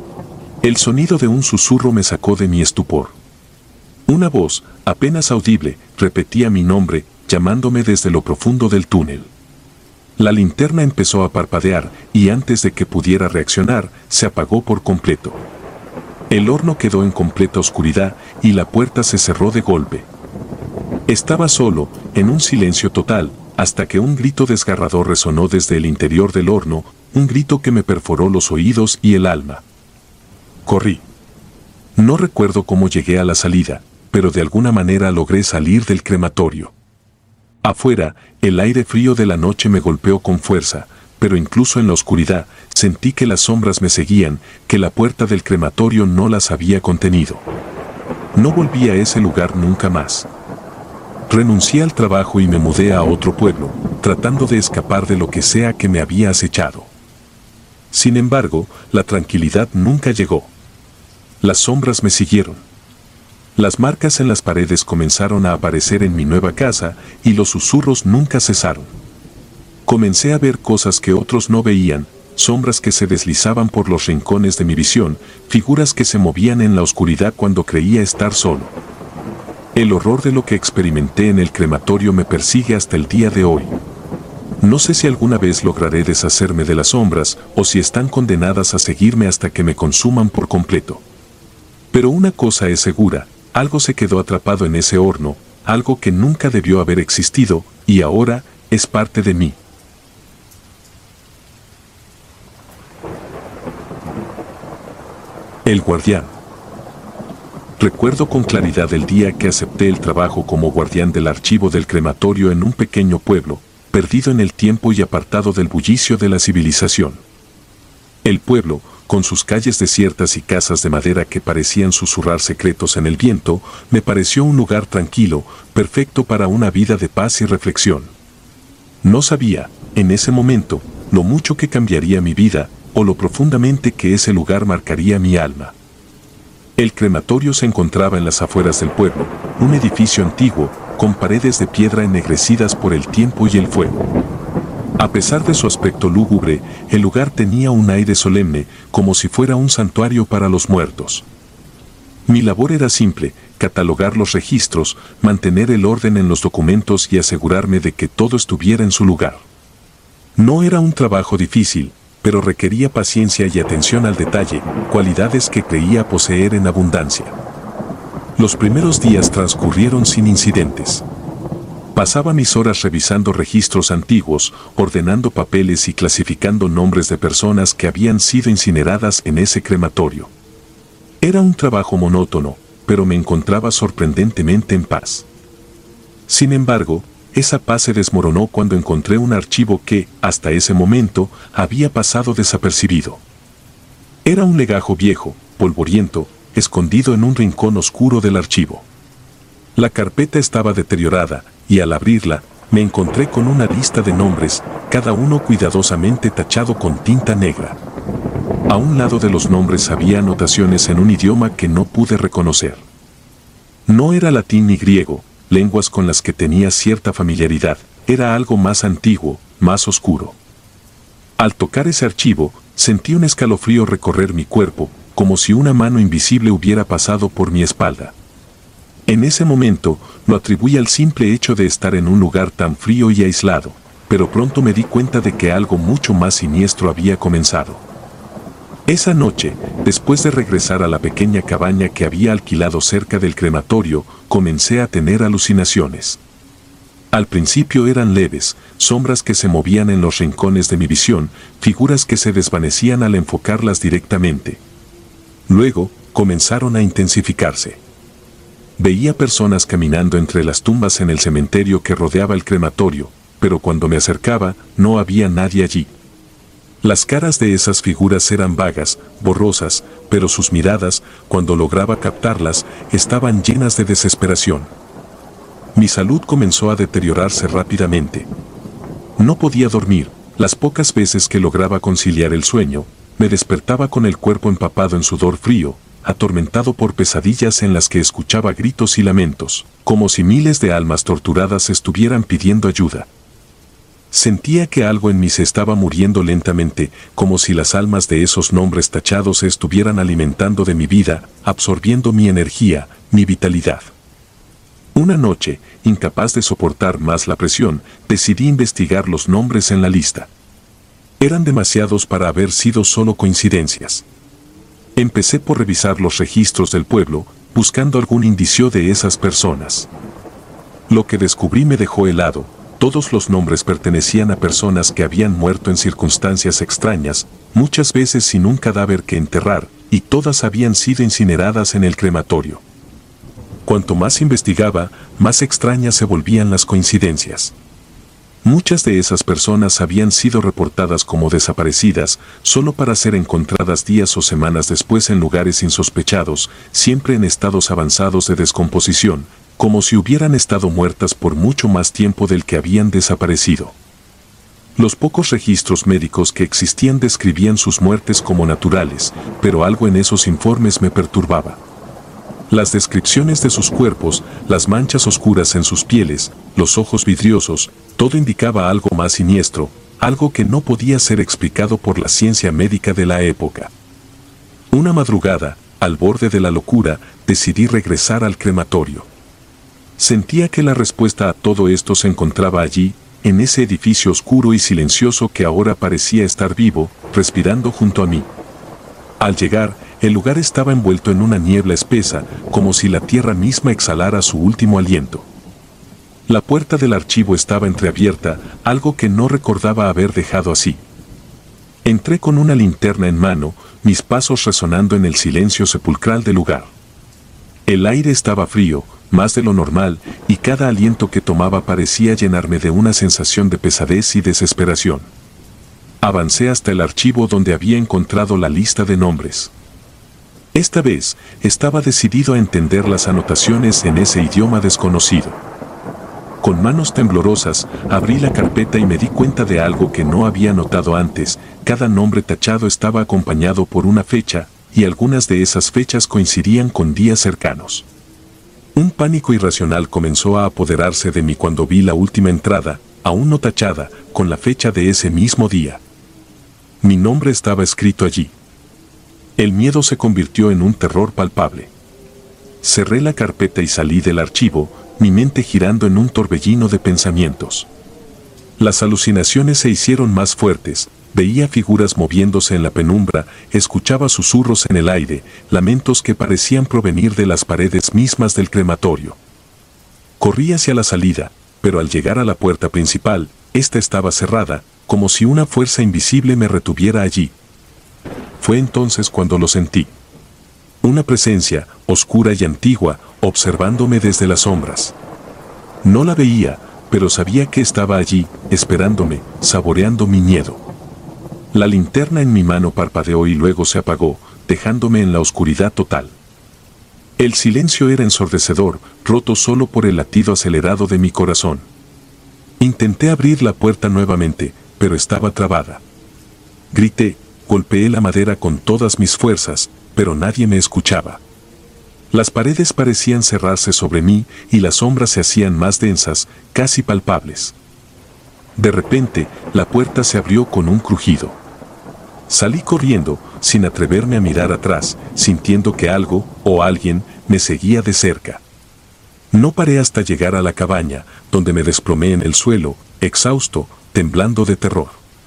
El sonido de un susurro me sacó de mi estupor. Una voz, apenas audible, repetía mi nombre, llamándome desde lo profundo del túnel. La linterna empezó a parpadear, y antes de que pudiera reaccionar, se apagó por completo. El horno quedó en completa oscuridad, y la puerta se cerró de golpe. Estaba solo, en un silencio total, hasta que un grito desgarrador resonó desde el interior del horno, un grito que me perforó los oídos y el alma. Corrí. No recuerdo cómo llegué a la salida, pero de alguna manera logré salir del crematorio. Afuera, el aire frío de la noche me golpeó con fuerza, pero incluso en la oscuridad, sentí que las sombras me seguían, que la puerta del crematorio no las había contenido. No volví a ese lugar nunca más. Renuncié al trabajo y me mudé a otro pueblo, tratando de escapar de lo que sea que me había acechado. Sin embargo, la tranquilidad nunca llegó. Las sombras me siguieron. Las marcas en las paredes comenzaron a aparecer en mi nueva casa y los susurros nunca cesaron. Comencé a ver cosas que otros no veían, sombras que se deslizaban por los rincones de mi visión, figuras que se movían en la oscuridad cuando creía estar solo. El horror de lo que experimenté en el crematorio me persigue hasta el día de hoy. No sé si alguna vez lograré deshacerme de las sombras o si están condenadas a seguirme hasta que me consuman por completo. Pero una cosa es segura, algo se quedó atrapado en ese horno, algo que nunca debió haber existido y ahora es parte de mí. El guardián. Recuerdo con claridad el día que acepté el trabajo como guardián del archivo del crematorio en un pequeño pueblo, perdido en el tiempo y apartado del bullicio de la civilización. El pueblo, con sus calles desiertas y casas de madera que parecían susurrar secretos en el viento, me pareció un lugar tranquilo, perfecto para una vida de paz y reflexión. No sabía, en ese momento, lo mucho que cambiaría mi vida, o lo profundamente que ese lugar marcaría mi alma. El crematorio se encontraba en las afueras del pueblo, un edificio antiguo, con paredes de piedra ennegrecidas por el tiempo y el fuego. A pesar de su aspecto lúgubre, el lugar tenía un aire solemne, como si fuera un santuario para los muertos. Mi labor era simple, catalogar los registros, mantener el orden en los documentos y asegurarme de que todo estuviera en su lugar. No era un trabajo difícil, pero requería paciencia y atención al detalle, cualidades que creía poseer en abundancia. Los primeros días transcurrieron sin incidentes. Pasaba mis horas revisando registros antiguos, ordenando papeles y clasificando nombres de personas que habían sido incineradas en ese crematorio. Era un trabajo monótono, pero me encontraba sorprendentemente en paz. Sin embargo, esa paz se desmoronó cuando encontré un archivo que, hasta ese momento, había pasado desapercibido. Era un legajo viejo, polvoriento, escondido en un rincón oscuro del archivo. La carpeta estaba deteriorada, y al abrirla, me encontré con una lista de nombres, cada uno cuidadosamente tachado con tinta negra. A un lado de los nombres había anotaciones en un idioma que no pude reconocer. No era latín ni griego, lenguas con las que tenía cierta familiaridad, era algo más antiguo, más oscuro. Al tocar ese archivo, sentí un escalofrío recorrer mi cuerpo, como si una mano invisible hubiera pasado por mi espalda. En ese momento, lo atribuí al simple hecho de estar en un lugar tan frío y aislado, pero pronto me di cuenta de que algo mucho más siniestro había comenzado. Esa noche, después de regresar a la pequeña cabaña que había alquilado cerca del crematorio, comencé a tener alucinaciones. Al principio eran leves, sombras que se movían en los rincones de mi visión, figuras que se desvanecían al enfocarlas directamente. Luego, comenzaron a intensificarse. Veía personas caminando entre las tumbas en el cementerio que rodeaba el crematorio, pero cuando me acercaba, no había nadie allí. Las caras de esas figuras eran vagas, borrosas, pero sus miradas, cuando lograba captarlas, estaban llenas de desesperación. Mi salud comenzó a deteriorarse rápidamente. No podía dormir, las pocas veces que lograba conciliar el sueño, me despertaba con el cuerpo empapado en sudor frío, atormentado por pesadillas en las que escuchaba gritos y lamentos, como si miles de almas torturadas estuvieran pidiendo ayuda. Sentía que algo en mí se estaba muriendo lentamente, como si las almas de esos nombres tachados se estuvieran alimentando de mi vida, absorbiendo mi energía, mi vitalidad. Una noche, incapaz de soportar más la presión, decidí investigar los nombres en la lista. Eran demasiados para haber sido solo coincidencias. Empecé por revisar los registros del pueblo, buscando algún indicio de esas personas. Lo que descubrí me dejó helado. Todos los nombres pertenecían a personas que habían muerto en circunstancias extrañas, muchas veces sin un cadáver que enterrar, y todas habían sido incineradas en el crematorio. Cuanto más investigaba, más extrañas se volvían las coincidencias. Muchas de esas personas habían sido reportadas como desaparecidas, solo para ser encontradas días o semanas después en lugares insospechados, siempre en estados avanzados de descomposición, como si hubieran estado muertas por mucho más tiempo del que habían desaparecido. Los pocos registros médicos que existían describían sus muertes como naturales, pero algo en esos informes me perturbaba. Las descripciones de sus cuerpos, las manchas oscuras en sus pieles, los ojos vidriosos, todo indicaba algo más siniestro, algo que no podía ser explicado por la ciencia médica de la época. Una madrugada, al borde de la locura, decidí regresar al crematorio. Sentía que la respuesta a todo esto se encontraba allí, en ese edificio oscuro y silencioso que ahora parecía estar vivo, respirando junto a mí. Al llegar, el lugar estaba envuelto en una niebla espesa, como si la tierra misma exhalara su último aliento. La puerta del archivo estaba entreabierta, algo que no recordaba haber dejado así. Entré con una linterna en mano, mis pasos resonando en el silencio sepulcral del lugar. El aire estaba frío, más de lo normal, y cada aliento que tomaba parecía llenarme de una sensación de pesadez y desesperación. Avancé hasta el archivo donde había encontrado la lista de nombres. Esta vez, estaba decidido a entender las anotaciones en ese idioma desconocido. Con manos temblorosas, abrí la carpeta y me di cuenta de algo que no había notado antes. Cada nombre tachado estaba acompañado por una fecha, y algunas de esas fechas coincidían con días cercanos. Un pánico irracional comenzó a apoderarse de mí cuando vi la última entrada, aún no tachada, con la fecha de ese mismo día. Mi nombre estaba escrito allí. El miedo se convirtió en un terror palpable. Cerré la carpeta y salí del archivo, mi mente girando en un torbellino de pensamientos. Las alucinaciones se hicieron más fuertes, veía figuras moviéndose en la penumbra, escuchaba susurros en el aire, lamentos que parecían provenir de las paredes mismas del crematorio. Corrí hacia la salida, pero al llegar a la puerta principal, esta estaba cerrada, como si una fuerza invisible me retuviera allí. Fue entonces cuando lo sentí. Una presencia, oscura y antigua, observándome desde las sombras. No la veía, pero sabía que estaba allí, esperándome, saboreando mi miedo. La linterna en mi mano parpadeó y luego se apagó, dejándome en la oscuridad total. El silencio era ensordecedor, roto solo por el latido acelerado de mi corazón. Intenté abrir la puerta nuevamente, pero estaba trabada. Grité, golpeé la madera con todas mis fuerzas, pero nadie me escuchaba. Las paredes parecían cerrarse sobre mí y las sombras se hacían más densas, casi palpables. De repente, la puerta se abrió con un crujido. Salí corriendo, sin atreverme a mirar atrás, sintiendo que algo, o alguien, me seguía de cerca. No paré hasta llegar a la cabaña, donde me desplomé en el suelo, exhausto, temblando de terror.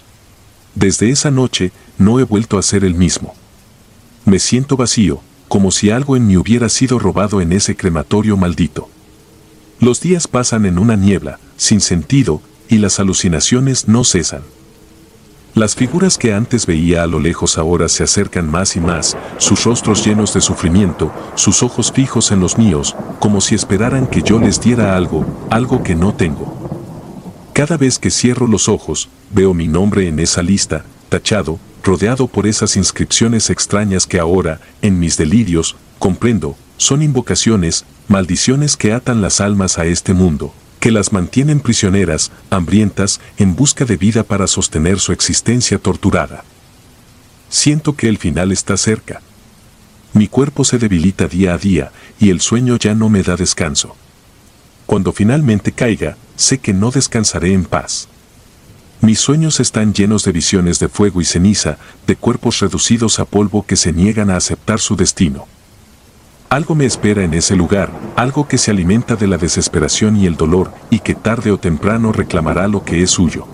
Desde esa noche, no he vuelto a ser el mismo. Me siento vacío, como si algo en mí hubiera sido robado en ese crematorio maldito. Los días pasan en una niebla, sin sentido, y las alucinaciones no cesan. Las figuras que antes veía a lo lejos ahora se acercan más y más, sus rostros llenos de sufrimiento, sus ojos fijos en los míos, como si esperaran que yo les diera algo, algo que no tengo. Cada vez que cierro los ojos, veo mi nombre en esa lista, tachado, rodeado por esas inscripciones extrañas que ahora, en mis delirios, comprendo, son invocaciones, maldiciones que atan las almas a este mundo, que las mantienen prisioneras, hambrientas, en busca de vida para sostener su existencia torturada. Siento que el final está cerca. Mi cuerpo se debilita día a día, y el sueño ya no me da descanso. Cuando finalmente caiga, sé que no descansaré en paz. Mis sueños están llenos de visiones de fuego y ceniza, de cuerpos reducidos a polvo que se niegan a aceptar su destino. Algo me espera en ese lugar, algo que se alimenta de la desesperación y el dolor, y que tarde o temprano reclamará lo que es suyo.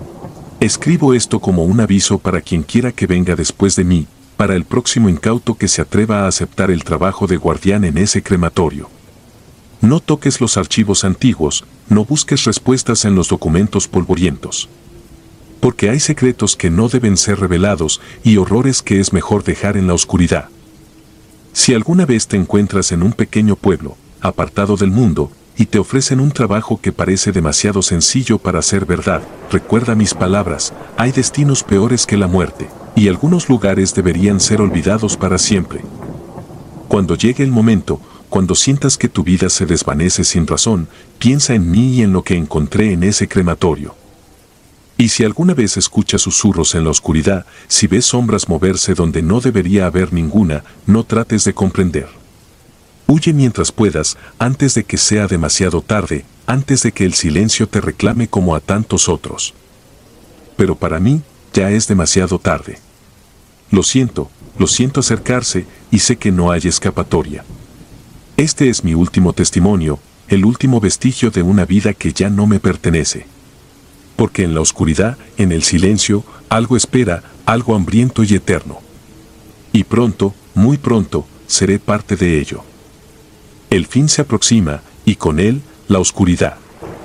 Escribo esto como un aviso para quien quiera que venga después de mí, para el próximo incauto que se atreva a aceptar el trabajo de guardián en ese crematorio. No toques los archivos antiguos, no busques respuestas en los documentos polvorientos. Porque hay secretos que no deben ser revelados y horrores que es mejor dejar en la oscuridad. Si alguna vez te encuentras en un pequeño pueblo, apartado del mundo, y te ofrecen un trabajo que parece demasiado sencillo para ser verdad. Recuerda mis palabras, hay destinos peores que la muerte, y algunos lugares deberían ser olvidados para siempre. Cuando llegue el momento, cuando sientas que tu vida se desvanece sin razón, piensa en mí y en lo que encontré en ese crematorio. Y si alguna vez escuchas susurros en la oscuridad, si ves sombras moverse donde no debería haber ninguna, no trates de comprender. Huye mientras puedas, antes de que sea demasiado tarde, antes de que el silencio te reclame como a tantos otros. Pero para mí, ya es demasiado tarde. Lo siento, lo siento acercarse, y sé que no hay escapatoria. Este es mi último testimonio, el último vestigio de una vida que ya no me pertenece. Porque en la oscuridad, en el silencio, algo espera, algo hambriento y eterno. Y pronto, muy pronto, seré parte de ello. El fin se aproxima, y con él, la oscuridad.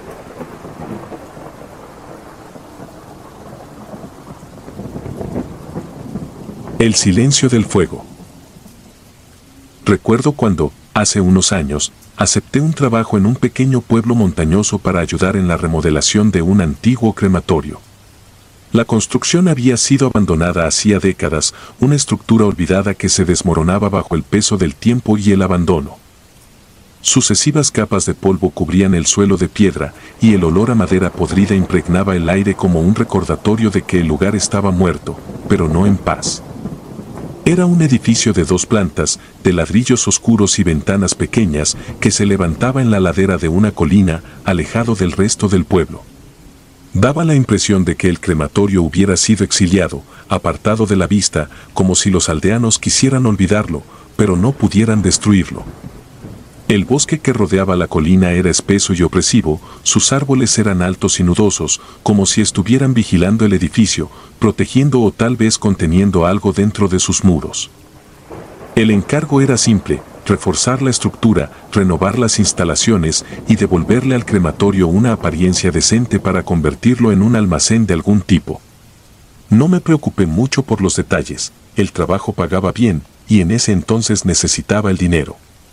El silencio del fuego. Recuerdo cuando, hace unos años, acepté un trabajo en un pequeño pueblo montañoso para ayudar en la remodelación de un antiguo crematorio. La construcción había sido abandonada hacía décadas, una estructura olvidada que se desmoronaba bajo el peso del tiempo y el abandono. Sucesivas capas de polvo cubrían el suelo de piedra, y el olor a madera podrida impregnaba el aire como un recordatorio de que el lugar estaba muerto, pero no en paz. Era un edificio de dos plantas, de ladrillos oscuros y ventanas pequeñas, que se levantaba en la ladera de una colina, alejado del resto del pueblo. Daba la impresión de que el crematorio hubiera sido exiliado, apartado de la vista, como si los aldeanos quisieran olvidarlo, pero no pudieran destruirlo. El bosque que rodeaba la colina era espeso y opresivo, sus árboles eran altos y nudosos, como si estuvieran vigilando el edificio, protegiendo o tal vez conteniendo algo dentro de sus muros. El encargo era simple: reforzar la estructura, renovar las instalaciones y devolverle al crematorio una apariencia decente para convertirlo en un almacén de algún tipo. No me preocupé mucho por los detalles, el trabajo pagaba bien, y en ese entonces necesitaba el dinero.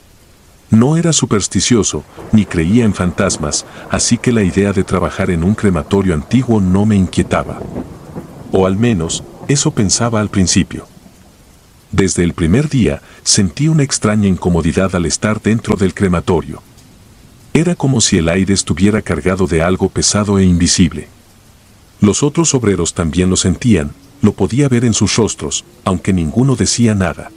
No era supersticioso, ni creía en fantasmas, así que la idea de trabajar en un crematorio antiguo no me inquietaba. O al menos, eso pensaba al principio. Desde el primer día, sentí una extraña incomodidad al estar dentro del crematorio. Era como si el aire estuviera cargado de algo pesado e invisible. Los otros obreros también lo sentían, lo podía ver en sus rostros, aunque ninguno decía nada.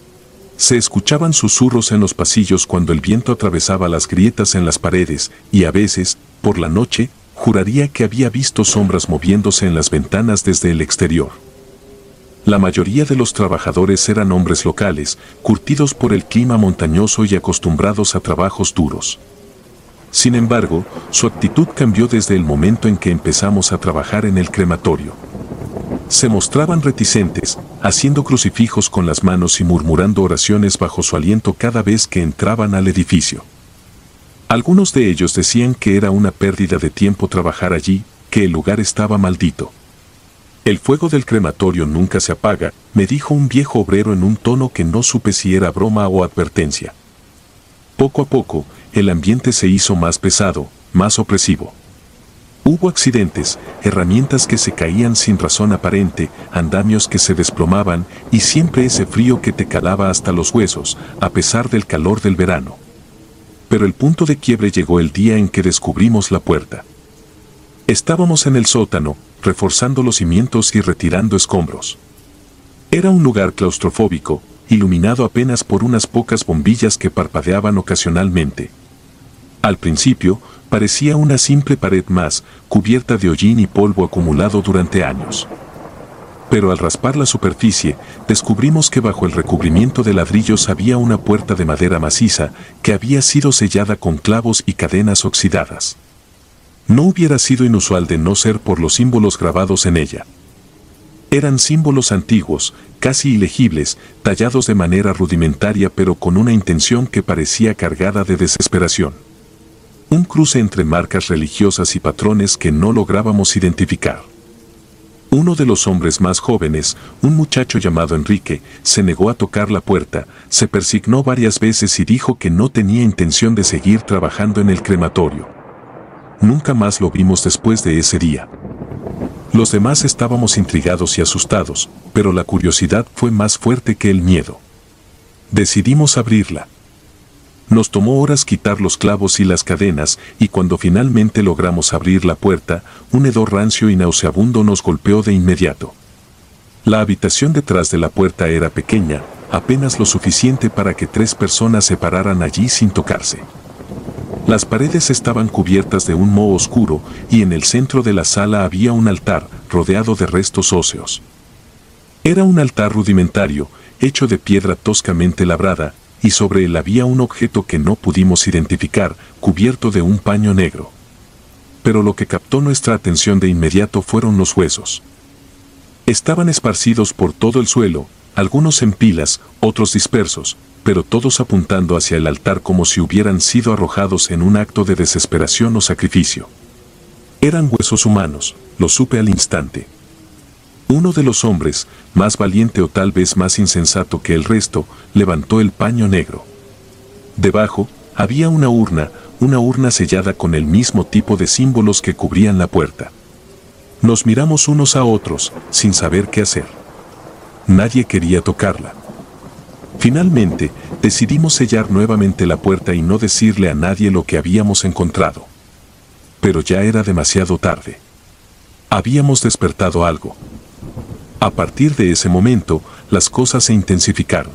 Se escuchaban susurros en los pasillos cuando el viento atravesaba las grietas en las paredes, y a veces, por la noche, juraría que había visto sombras moviéndose en las ventanas desde el exterior. La mayoría de los trabajadores eran hombres locales, curtidos por el clima montañoso y acostumbrados a trabajos duros. Sin embargo, su actitud cambió desde el momento en que empezamos a trabajar en el crematorio. Se mostraban reticentes, haciendo crucifijos con las manos y murmurando oraciones bajo su aliento cada vez que entraban al edificio. Algunos de ellos decían que era una pérdida de tiempo trabajar allí, que el lugar estaba maldito. El fuego del crematorio nunca se apaga, me dijo un viejo obrero en un tono que no supe si era broma o advertencia. Poco a poco, el ambiente se hizo más pesado, más opresivo. Hubo accidentes, herramientas que se caían sin razón aparente, andamios que se desplomaban, y siempre ese frío que te calaba hasta los huesos, a pesar del calor del verano. Pero el punto de quiebre llegó el día en que descubrimos la puerta. Estábamos en el sótano, reforzando los cimientos y retirando escombros. Era un lugar claustrofóbico, iluminado apenas por unas pocas bombillas que parpadeaban ocasionalmente. Al principio, parecía una simple pared más, cubierta de hollín y polvo acumulado durante años. Pero al raspar la superficie, descubrimos que bajo el recubrimiento de ladrillos había una puerta de madera maciza que había sido sellada con clavos y cadenas oxidadas. No hubiera sido inusual de no ser por los símbolos grabados en ella. Eran símbolos antiguos, casi ilegibles, tallados de manera rudimentaria pero con una intención que parecía cargada de desesperación. Un cruce entre marcas religiosas y patrones que no lográbamos identificar. Uno de los hombres más jóvenes, un muchacho llamado Enrique, se negó a tocar la puerta, se persignó varias veces y dijo que no tenía intención de seguir trabajando en el crematorio. Nunca más lo vimos después de ese día. Los demás estábamos intrigados y asustados, pero la curiosidad fue más fuerte que el miedo. Decidimos abrirla. Nos tomó horas quitar los clavos y las cadenas, y cuando finalmente logramos abrir la puerta, un hedor rancio y nauseabundo nos golpeó de inmediato. La habitación detrás de la puerta era pequeña, apenas lo suficiente para que tres personas se pararan allí sin tocarse. Las paredes estaban cubiertas de un moho oscuro, y en el centro de la sala había un altar, rodeado de restos óseos. Era un altar rudimentario, hecho de piedra toscamente labrada, y sobre él había un objeto que no pudimos identificar, cubierto de un paño negro. Pero lo que captó nuestra atención de inmediato fueron los huesos. Estaban esparcidos por todo el suelo, algunos en pilas, otros dispersos, pero todos apuntando hacia el altar como si hubieran sido arrojados en un acto de desesperación o sacrificio. Eran huesos humanos, lo supe al instante. Uno de los hombres, más valiente o tal vez más insensato que el resto, levantó el paño negro. Debajo, había una urna, una urna sellada con el mismo tipo de símbolos que cubrían la puerta. Nos miramos unos a otros, sin saber qué hacer. Nadie quería tocarla. Finalmente, decidimos sellar nuevamente la puerta y no decirle a nadie lo que habíamos encontrado. Pero ya era demasiado tarde. Habíamos despertado algo. A partir de ese momento, las cosas se intensificaron.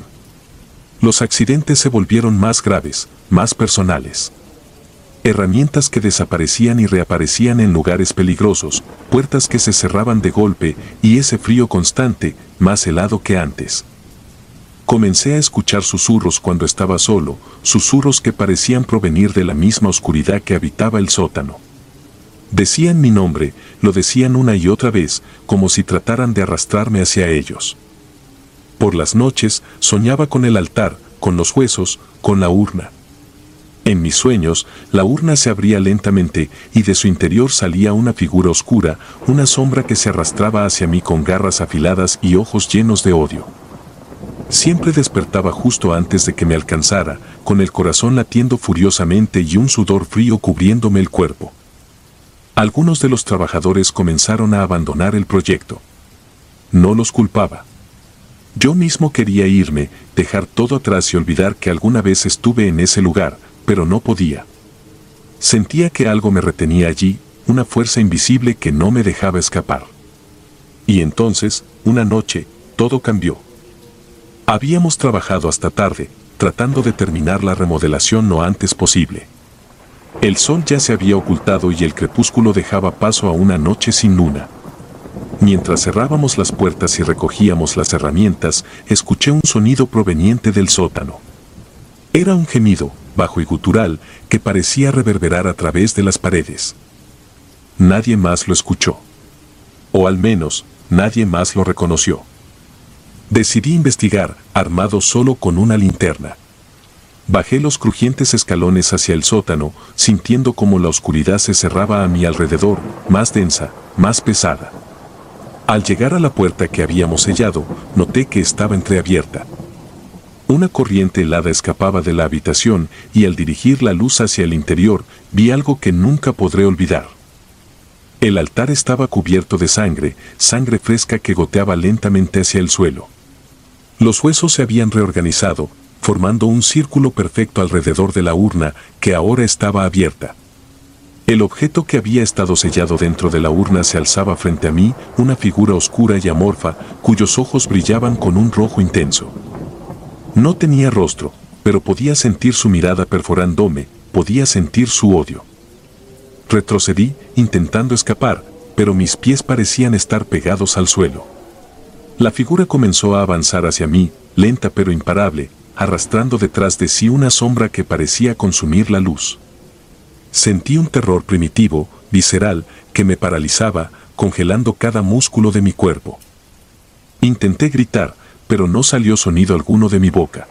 Los accidentes se volvieron más graves, más personales. Herramientas que desaparecían y reaparecían en lugares peligrosos, puertas que se cerraban de golpe y ese frío constante, más helado que antes. Comencé a escuchar susurros cuando estaba solo, susurros que parecían provenir de la misma oscuridad que habitaba el sótano. Decían mi nombre, lo decían una y otra vez, como si trataran de arrastrarme hacia ellos. Por las noches, soñaba con el altar, con los huesos, con la urna. En mis sueños, la urna se abría lentamente, y de su interior salía una figura oscura, una sombra que se arrastraba hacia mí con garras afiladas y ojos llenos de odio. Siempre despertaba justo antes de que me alcanzara, con el corazón latiendo furiosamente y un sudor frío cubriéndome el cuerpo. Algunos de los trabajadores comenzaron a abandonar el proyecto. No los culpaba. Yo mismo quería irme, dejar todo atrás y olvidar que alguna vez estuve en ese lugar, pero no podía. Sentía que algo me retenía allí, una fuerza invisible que no me dejaba escapar. Y entonces, una noche, todo cambió. Habíamos trabajado hasta tarde, tratando de terminar la remodelación lo antes posible. El sol ya se había ocultado y el crepúsculo dejaba paso a una noche sin luna. Mientras cerrábamos las puertas y recogíamos las herramientas, escuché un sonido proveniente del sótano. Era un gemido, bajo y gutural, que parecía reverberar a través de las paredes. Nadie más lo escuchó. O al menos, nadie más lo reconoció. Decidí investigar, armado solo con una linterna. Bajé los crujientes escalones hacia el sótano, sintiendo como la oscuridad se cerraba a mi alrededor, más densa, más pesada. Al llegar a la puerta que habíamos sellado, noté que estaba entreabierta. Una corriente helada escapaba de la habitación y al dirigir la luz hacia el interior, vi algo que nunca podré olvidar. El altar estaba cubierto de sangre, sangre fresca que goteaba lentamente hacia el suelo. Los huesos se habían reorganizado, formando un círculo perfecto alrededor de la urna, que ahora estaba abierta. El objeto que había estado sellado dentro de la urna se alzaba frente a mí, una figura oscura y amorfa, cuyos ojos brillaban con un rojo intenso. No tenía rostro, pero podía sentir su mirada perforándome, podía sentir su odio. Retrocedí, intentando escapar, pero mis pies parecían estar pegados al suelo. La figura comenzó a avanzar hacia mí, lenta pero imparable, arrastrando detrás de sí una sombra que parecía consumir la luz. Sentí un terror primitivo, visceral, que me paralizaba, congelando cada músculo de mi cuerpo. Intenté gritar, pero no salió sonido alguno de mi boca.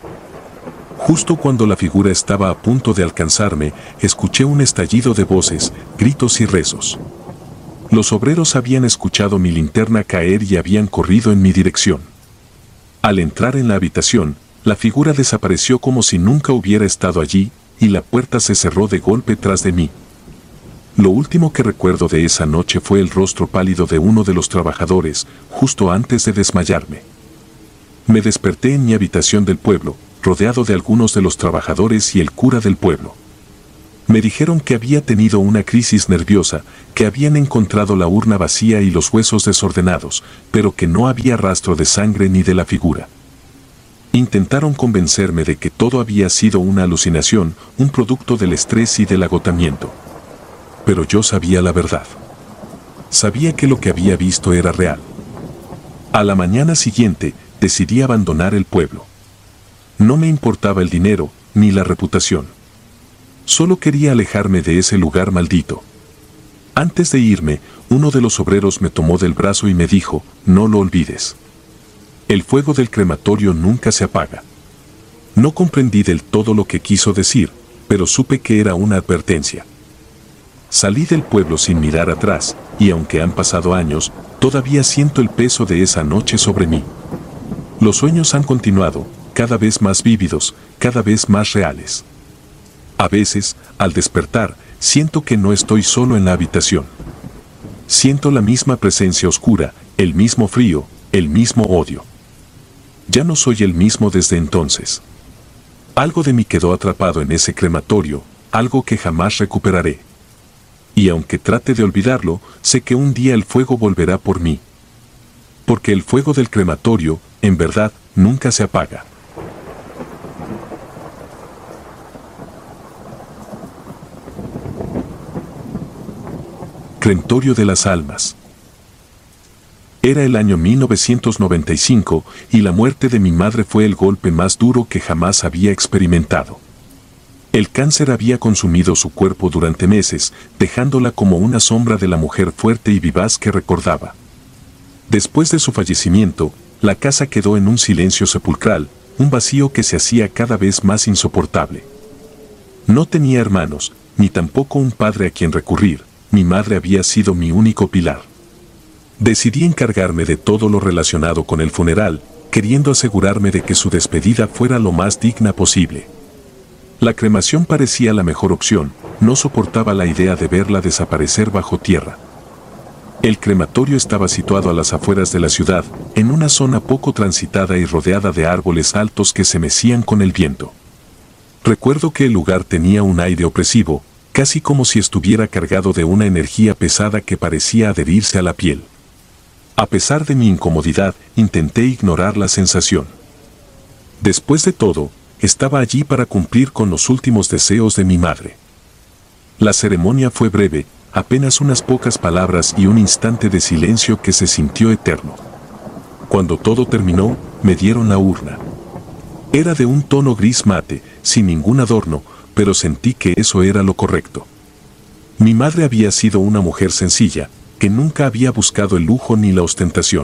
Justo cuando la figura estaba a punto de alcanzarme, escuché un estallido de voces, gritos y rezos. Los obreros habían escuchado mi linterna caer y habían corrido en mi dirección. Al entrar en la habitación, la figura desapareció como si nunca hubiera estado allí, y la puerta se cerró de golpe tras de mí. Lo último que recuerdo de esa noche fue el rostro pálido de uno de los trabajadores, justo antes de desmayarme. Me desperté en mi habitación del pueblo, rodeado de algunos de los trabajadores y el cura del pueblo. Me dijeron que había tenido una crisis nerviosa, que habían encontrado la urna vacía y los huesos desordenados, pero que no había rastro de sangre ni de la figura. Intentaron convencerme de que todo había sido una alucinación, un producto del estrés y del agotamiento. Pero yo sabía la verdad. Sabía que lo que había visto era real. A la mañana siguiente, decidí abandonar el pueblo. No me importaba el dinero, ni la reputación. Solo quería alejarme de ese lugar maldito. Antes de irme, uno de los obreros me tomó del brazo y me dijo, no lo olvides. El fuego del crematorio nunca se apaga. No comprendí del todo lo que quiso decir, pero supe que era una advertencia. Salí del pueblo sin mirar atrás, y aunque han pasado años, todavía siento el peso de esa noche sobre mí. Los sueños han continuado, cada vez más vívidos, cada vez más reales. A veces, al despertar, siento que no estoy solo en la habitación. Siento la misma presencia oscura, el mismo frío, el mismo odio. Ya no soy el mismo desde entonces. Algo de mí quedó atrapado en ese crematorio, algo que jamás recuperaré. Y aunque trate de olvidarlo, sé que un día el fuego volverá por mí. Porque el fuego del crematorio, en verdad, nunca se apaga. Crematorio de las almas. Era el año mil novecientos noventa y cinco y la muerte de mi madre fue el golpe más duro que jamás había experimentado. El cáncer había consumido su cuerpo durante meses, dejándola como una sombra de la mujer fuerte y vivaz que recordaba. Después de su fallecimiento, la casa quedó en un silencio sepulcral, un vacío que se hacía cada vez más insoportable. No tenía hermanos, ni tampoco un padre a quien recurrir, mi madre había sido mi único pilar. Decidí encargarme de todo lo relacionado con el funeral, queriendo asegurarme de que su despedida fuera lo más digna posible. La cremación parecía la mejor opción, no soportaba la idea de verla desaparecer bajo tierra. El crematorio estaba situado a las afueras de la ciudad, en una zona poco transitada y rodeada de árboles altos que se mecían con el viento. Recuerdo que el lugar tenía un aire opresivo, casi como si estuviera cargado de una energía pesada que parecía adherirse a la piel. A pesar de mi incomodidad, intenté ignorar la sensación. Después de todo, estaba allí para cumplir con los últimos deseos de mi madre. La ceremonia fue breve, apenas unas pocas palabras y un instante de silencio que se sintió eterno. Cuando todo terminó, me dieron la urna. Era de un tono gris mate, sin ningún adorno, pero sentí que eso era lo correcto. Mi madre había sido una mujer sencilla, que nunca había buscado el lujo ni la ostentación.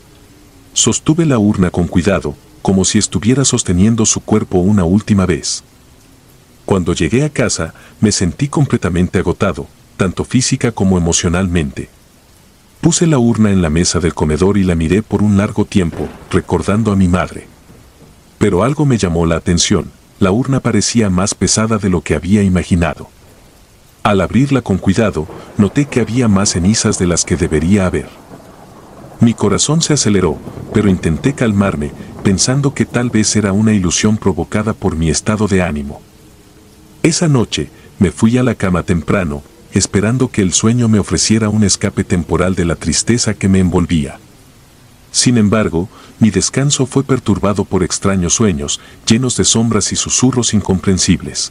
Sostuve la urna con cuidado, como si estuviera sosteniendo su cuerpo una última vez. Cuando llegué a casa, me sentí completamente agotado, tanto física como emocionalmente. Puse la urna en la mesa del comedor y la miré por un largo tiempo, recordando a mi madre. Pero algo me llamó la atención, la urna parecía más pesada de lo que había imaginado. Al abrirla con cuidado, noté que había más cenizas de las que debería haber. Mi corazón se aceleró, pero intenté calmarme, pensando que tal vez era una ilusión provocada por mi estado de ánimo. Esa noche, me fui a la cama temprano, esperando que el sueño me ofreciera un escape temporal de la tristeza que me envolvía. Sin embargo, mi descanso fue perturbado por extraños sueños, llenos de sombras y susurros incomprensibles.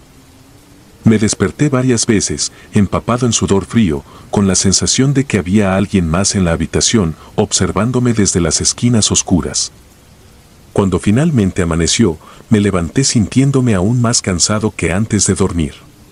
Me desperté varias veces, empapado en sudor frío, con la sensación de que había alguien más en la habitación, observándome desde las esquinas oscuras. Cuando finalmente amaneció, me levanté sintiéndome aún más cansado que antes de dormir.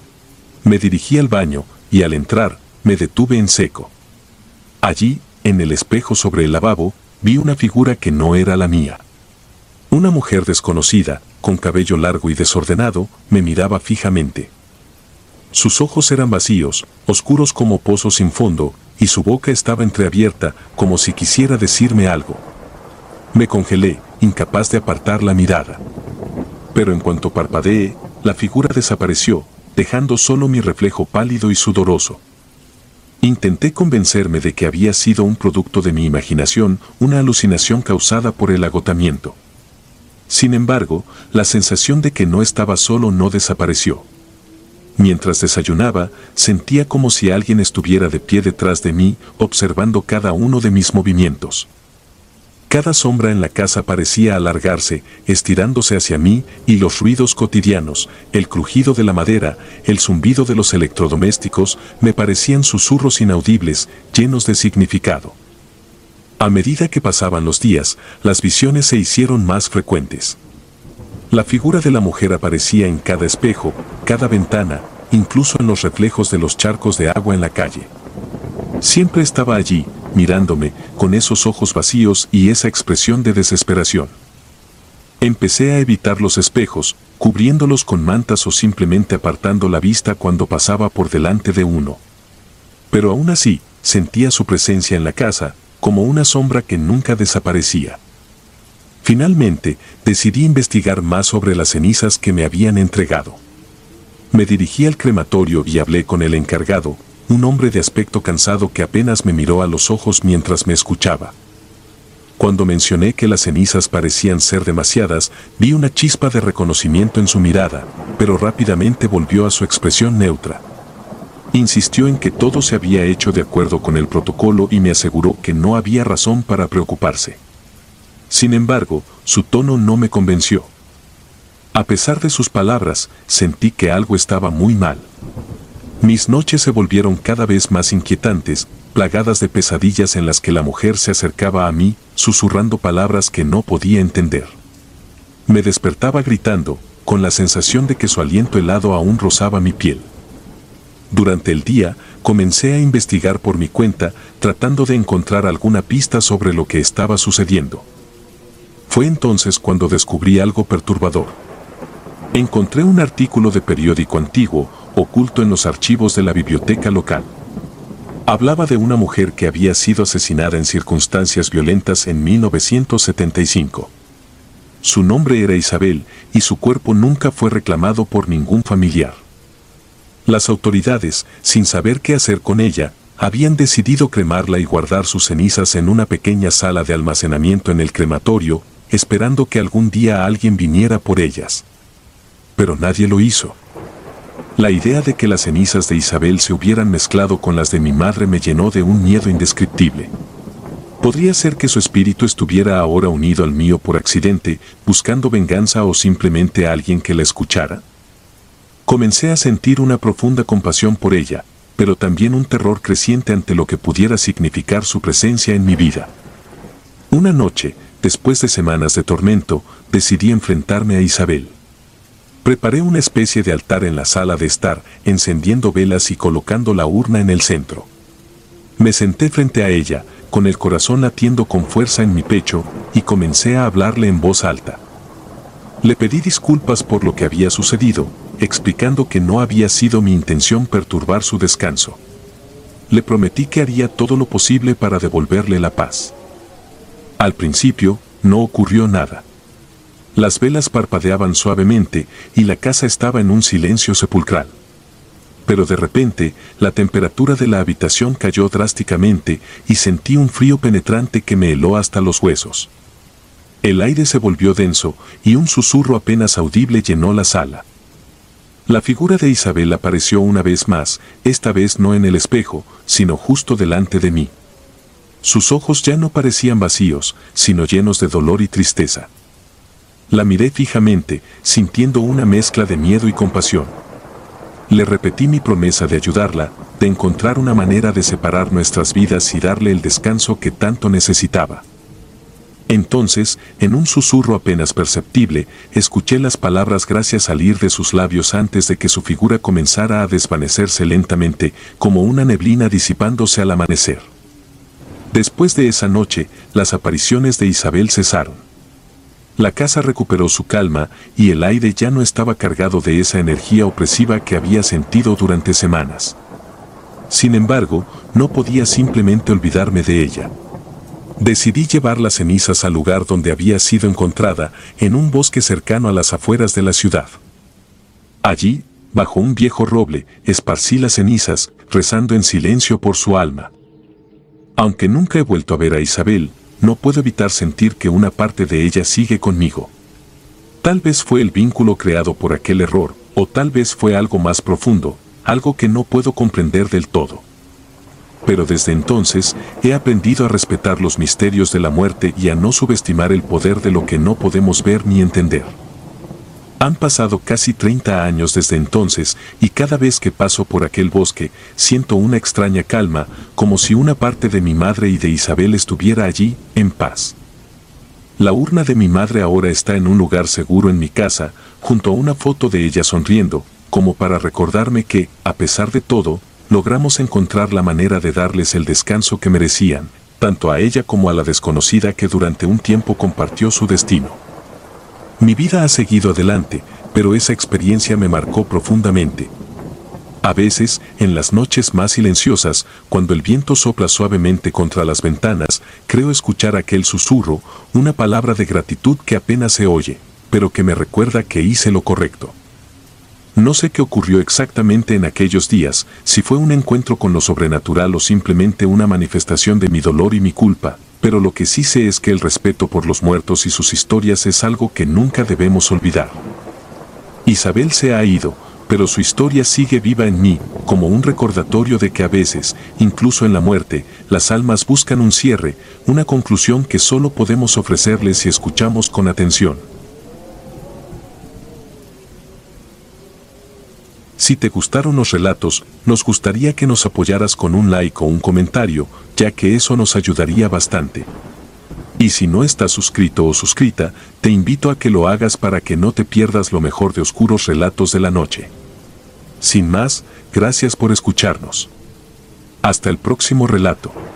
Me dirigí al baño, y al entrar, me detuve en seco. Allí, en el espejo sobre el lavabo, vi una figura que no era la mía. Una mujer desconocida, con cabello largo y desordenado, me miraba fijamente. Sus ojos eran vacíos, oscuros como pozos sin fondo, y su boca estaba entreabierta, como si quisiera decirme algo. Me congelé, incapaz de apartar la mirada. Pero en cuanto parpadeé, la figura desapareció, dejando solo mi reflejo pálido y sudoroso. Intenté convencerme de que había sido un producto de mi imaginación, una alucinación causada por el agotamiento. Sin embargo, la sensación de que no estaba solo no desapareció. Mientras desayunaba, sentía como si alguien estuviera de pie detrás de mí, observando cada uno de mis movimientos. Cada sombra en la casa parecía alargarse, estirándose hacia mí, y los ruidos cotidianos, el crujido de la madera, el zumbido de los electrodomésticos, me parecían susurros inaudibles, llenos de significado. A medida que pasaban los días, las visiones se hicieron más frecuentes. La figura de la mujer aparecía en cada espejo, cada ventana, incluso en los reflejos de los charcos de agua en la calle. Siempre estaba allí, mirándome, con esos ojos vacíos y esa expresión de desesperación. Empecé a evitar los espejos, cubriéndolos con mantas o simplemente apartando la vista cuando pasaba por delante de uno. Pero aún así, sentía su presencia en la casa, como una sombra que nunca desaparecía. Finalmente, decidí investigar más sobre las cenizas que me habían entregado. Me dirigí al crematorio y hablé con el encargado, un hombre de aspecto cansado que apenas me miró a los ojos mientras me escuchaba. Cuando mencioné que las cenizas parecían ser demasiadas, vi una chispa de reconocimiento en su mirada, pero rápidamente volvió a su expresión neutra. Insistió en que todo se había hecho de acuerdo con el protocolo y me aseguró que no había razón para preocuparse. Sin embargo, su tono no me convenció. A pesar de sus palabras, sentí que algo estaba muy mal. Mis noches se volvieron cada vez más inquietantes, plagadas de pesadillas en las que la mujer se acercaba a mí, susurrando palabras que no podía entender. Me despertaba gritando, con la sensación de que su aliento helado aún rozaba mi piel. Durante el día, comencé a investigar por mi cuenta, tratando de encontrar alguna pista sobre lo que estaba sucediendo. Fue entonces cuando descubrí algo perturbador. Encontré un artículo de periódico antiguo, oculto en los archivos de la biblioteca local. Hablaba de una mujer que había sido asesinada en circunstancias violentas en mil novecientos setenta y cinco. Su nombre era Isabel, y su cuerpo nunca fue reclamado por ningún familiar. Las autoridades, sin saber qué hacer con ella, habían decidido cremarla y guardar sus cenizas en una pequeña sala de almacenamiento en el crematorio, esperando que algún día alguien viniera por ellas. Pero nadie lo hizo. La idea de que las cenizas de Isabel se hubieran mezclado con las de mi madre me llenó de un miedo indescriptible. ¿Podría ser que su espíritu estuviera ahora unido al mío por accidente, buscando venganza o simplemente a alguien que la escuchara? Comencé a sentir una profunda compasión por ella, pero también un terror creciente ante lo que pudiera significar su presencia en mi vida. Una noche, después de semanas de tormento, decidí enfrentarme a Isabel. Preparé una especie de altar en la sala de estar, encendiendo velas y colocando la urna en el centro. Me senté frente a ella, con el corazón latiendo con fuerza en mi pecho, y comencé a hablarle en voz alta. Le pedí disculpas por lo que había sucedido, explicando que no había sido mi intención perturbar su descanso. Le prometí que haría todo lo posible para devolverle la paz. Al principio, no ocurrió nada. Las velas parpadeaban suavemente y la casa estaba en un silencio sepulcral. Pero de repente, la temperatura de la habitación cayó drásticamente y sentí un frío penetrante que me heló hasta los huesos. El aire se volvió denso y un susurro apenas audible llenó la sala. La figura de Isabel apareció una vez más, esta vez no en el espejo, sino justo delante de mí. Sus ojos ya no parecían vacíos, sino llenos de dolor y tristeza. La miré fijamente, sintiendo una mezcla de miedo y compasión. Le repetí mi promesa de ayudarla, de encontrar una manera de separar nuestras vidas y darle el descanso que tanto necesitaba. Entonces, en un susurro apenas perceptible, escuché las palabras gracias salir de sus labios antes de que su figura comenzara a desvanecerse lentamente, como una neblina disipándose al amanecer. Después de esa noche, las apariciones de Isabel cesaron. La casa recuperó su calma y el aire ya no estaba cargado de esa energía opresiva que había sentido durante semanas. Sin embargo, no podía simplemente olvidarme de ella. Decidí llevar las cenizas al lugar donde había sido encontrada, en un bosque cercano a las afueras de la ciudad. Allí, bajo un viejo roble, esparcí las cenizas, rezando en silencio por su alma. Aunque nunca he vuelto a ver a Isabel, no puedo evitar sentir que una parte de ella sigue conmigo. Tal vez fue el vínculo creado por aquel error, o tal vez fue algo más profundo, algo que no puedo comprender del todo. Pero desde entonces, he aprendido a respetar los misterios de la muerte y a no subestimar el poder de lo que no podemos ver ni entender. Han pasado casi treinta años desde entonces, y cada vez que paso por aquel bosque, siento una extraña calma, como si una parte de mi madre y de Isabel estuviera allí, en paz. La urna de mi madre ahora está en un lugar seguro en mi casa, junto a una foto de ella sonriendo, como para recordarme que, a pesar de todo, logramos encontrar la manera de darles el descanso que merecían, tanto a ella como a la desconocida que durante un tiempo compartió su destino. Mi vida ha seguido adelante, pero esa experiencia me marcó profundamente. A veces, en las noches más silenciosas, cuando el viento sopla suavemente contra las ventanas, creo escuchar aquel susurro, una palabra de gratitud que apenas se oye, pero que me recuerda que hice lo correcto. No sé qué ocurrió exactamente en aquellos días, si fue un encuentro con lo sobrenatural o simplemente una manifestación de mi dolor y mi culpa, pero lo que sí sé es que el respeto por los muertos y sus historias es algo que nunca debemos olvidar. Isabel se ha ido, pero su historia sigue viva en mí, como un recordatorio de que a veces, incluso en la muerte, las almas buscan un cierre, una conclusión que solo podemos ofrecerles si escuchamos con atención. Si te gustaron los relatos, nos gustaría que nos apoyaras con un like o un comentario, ya que eso nos ayudaría bastante. Y si no estás suscrito o suscrita, te invito a que lo hagas para que no te pierdas lo mejor de Oscuros Relatos de la Noche. Sin más, gracias por escucharnos. Hasta el próximo relato.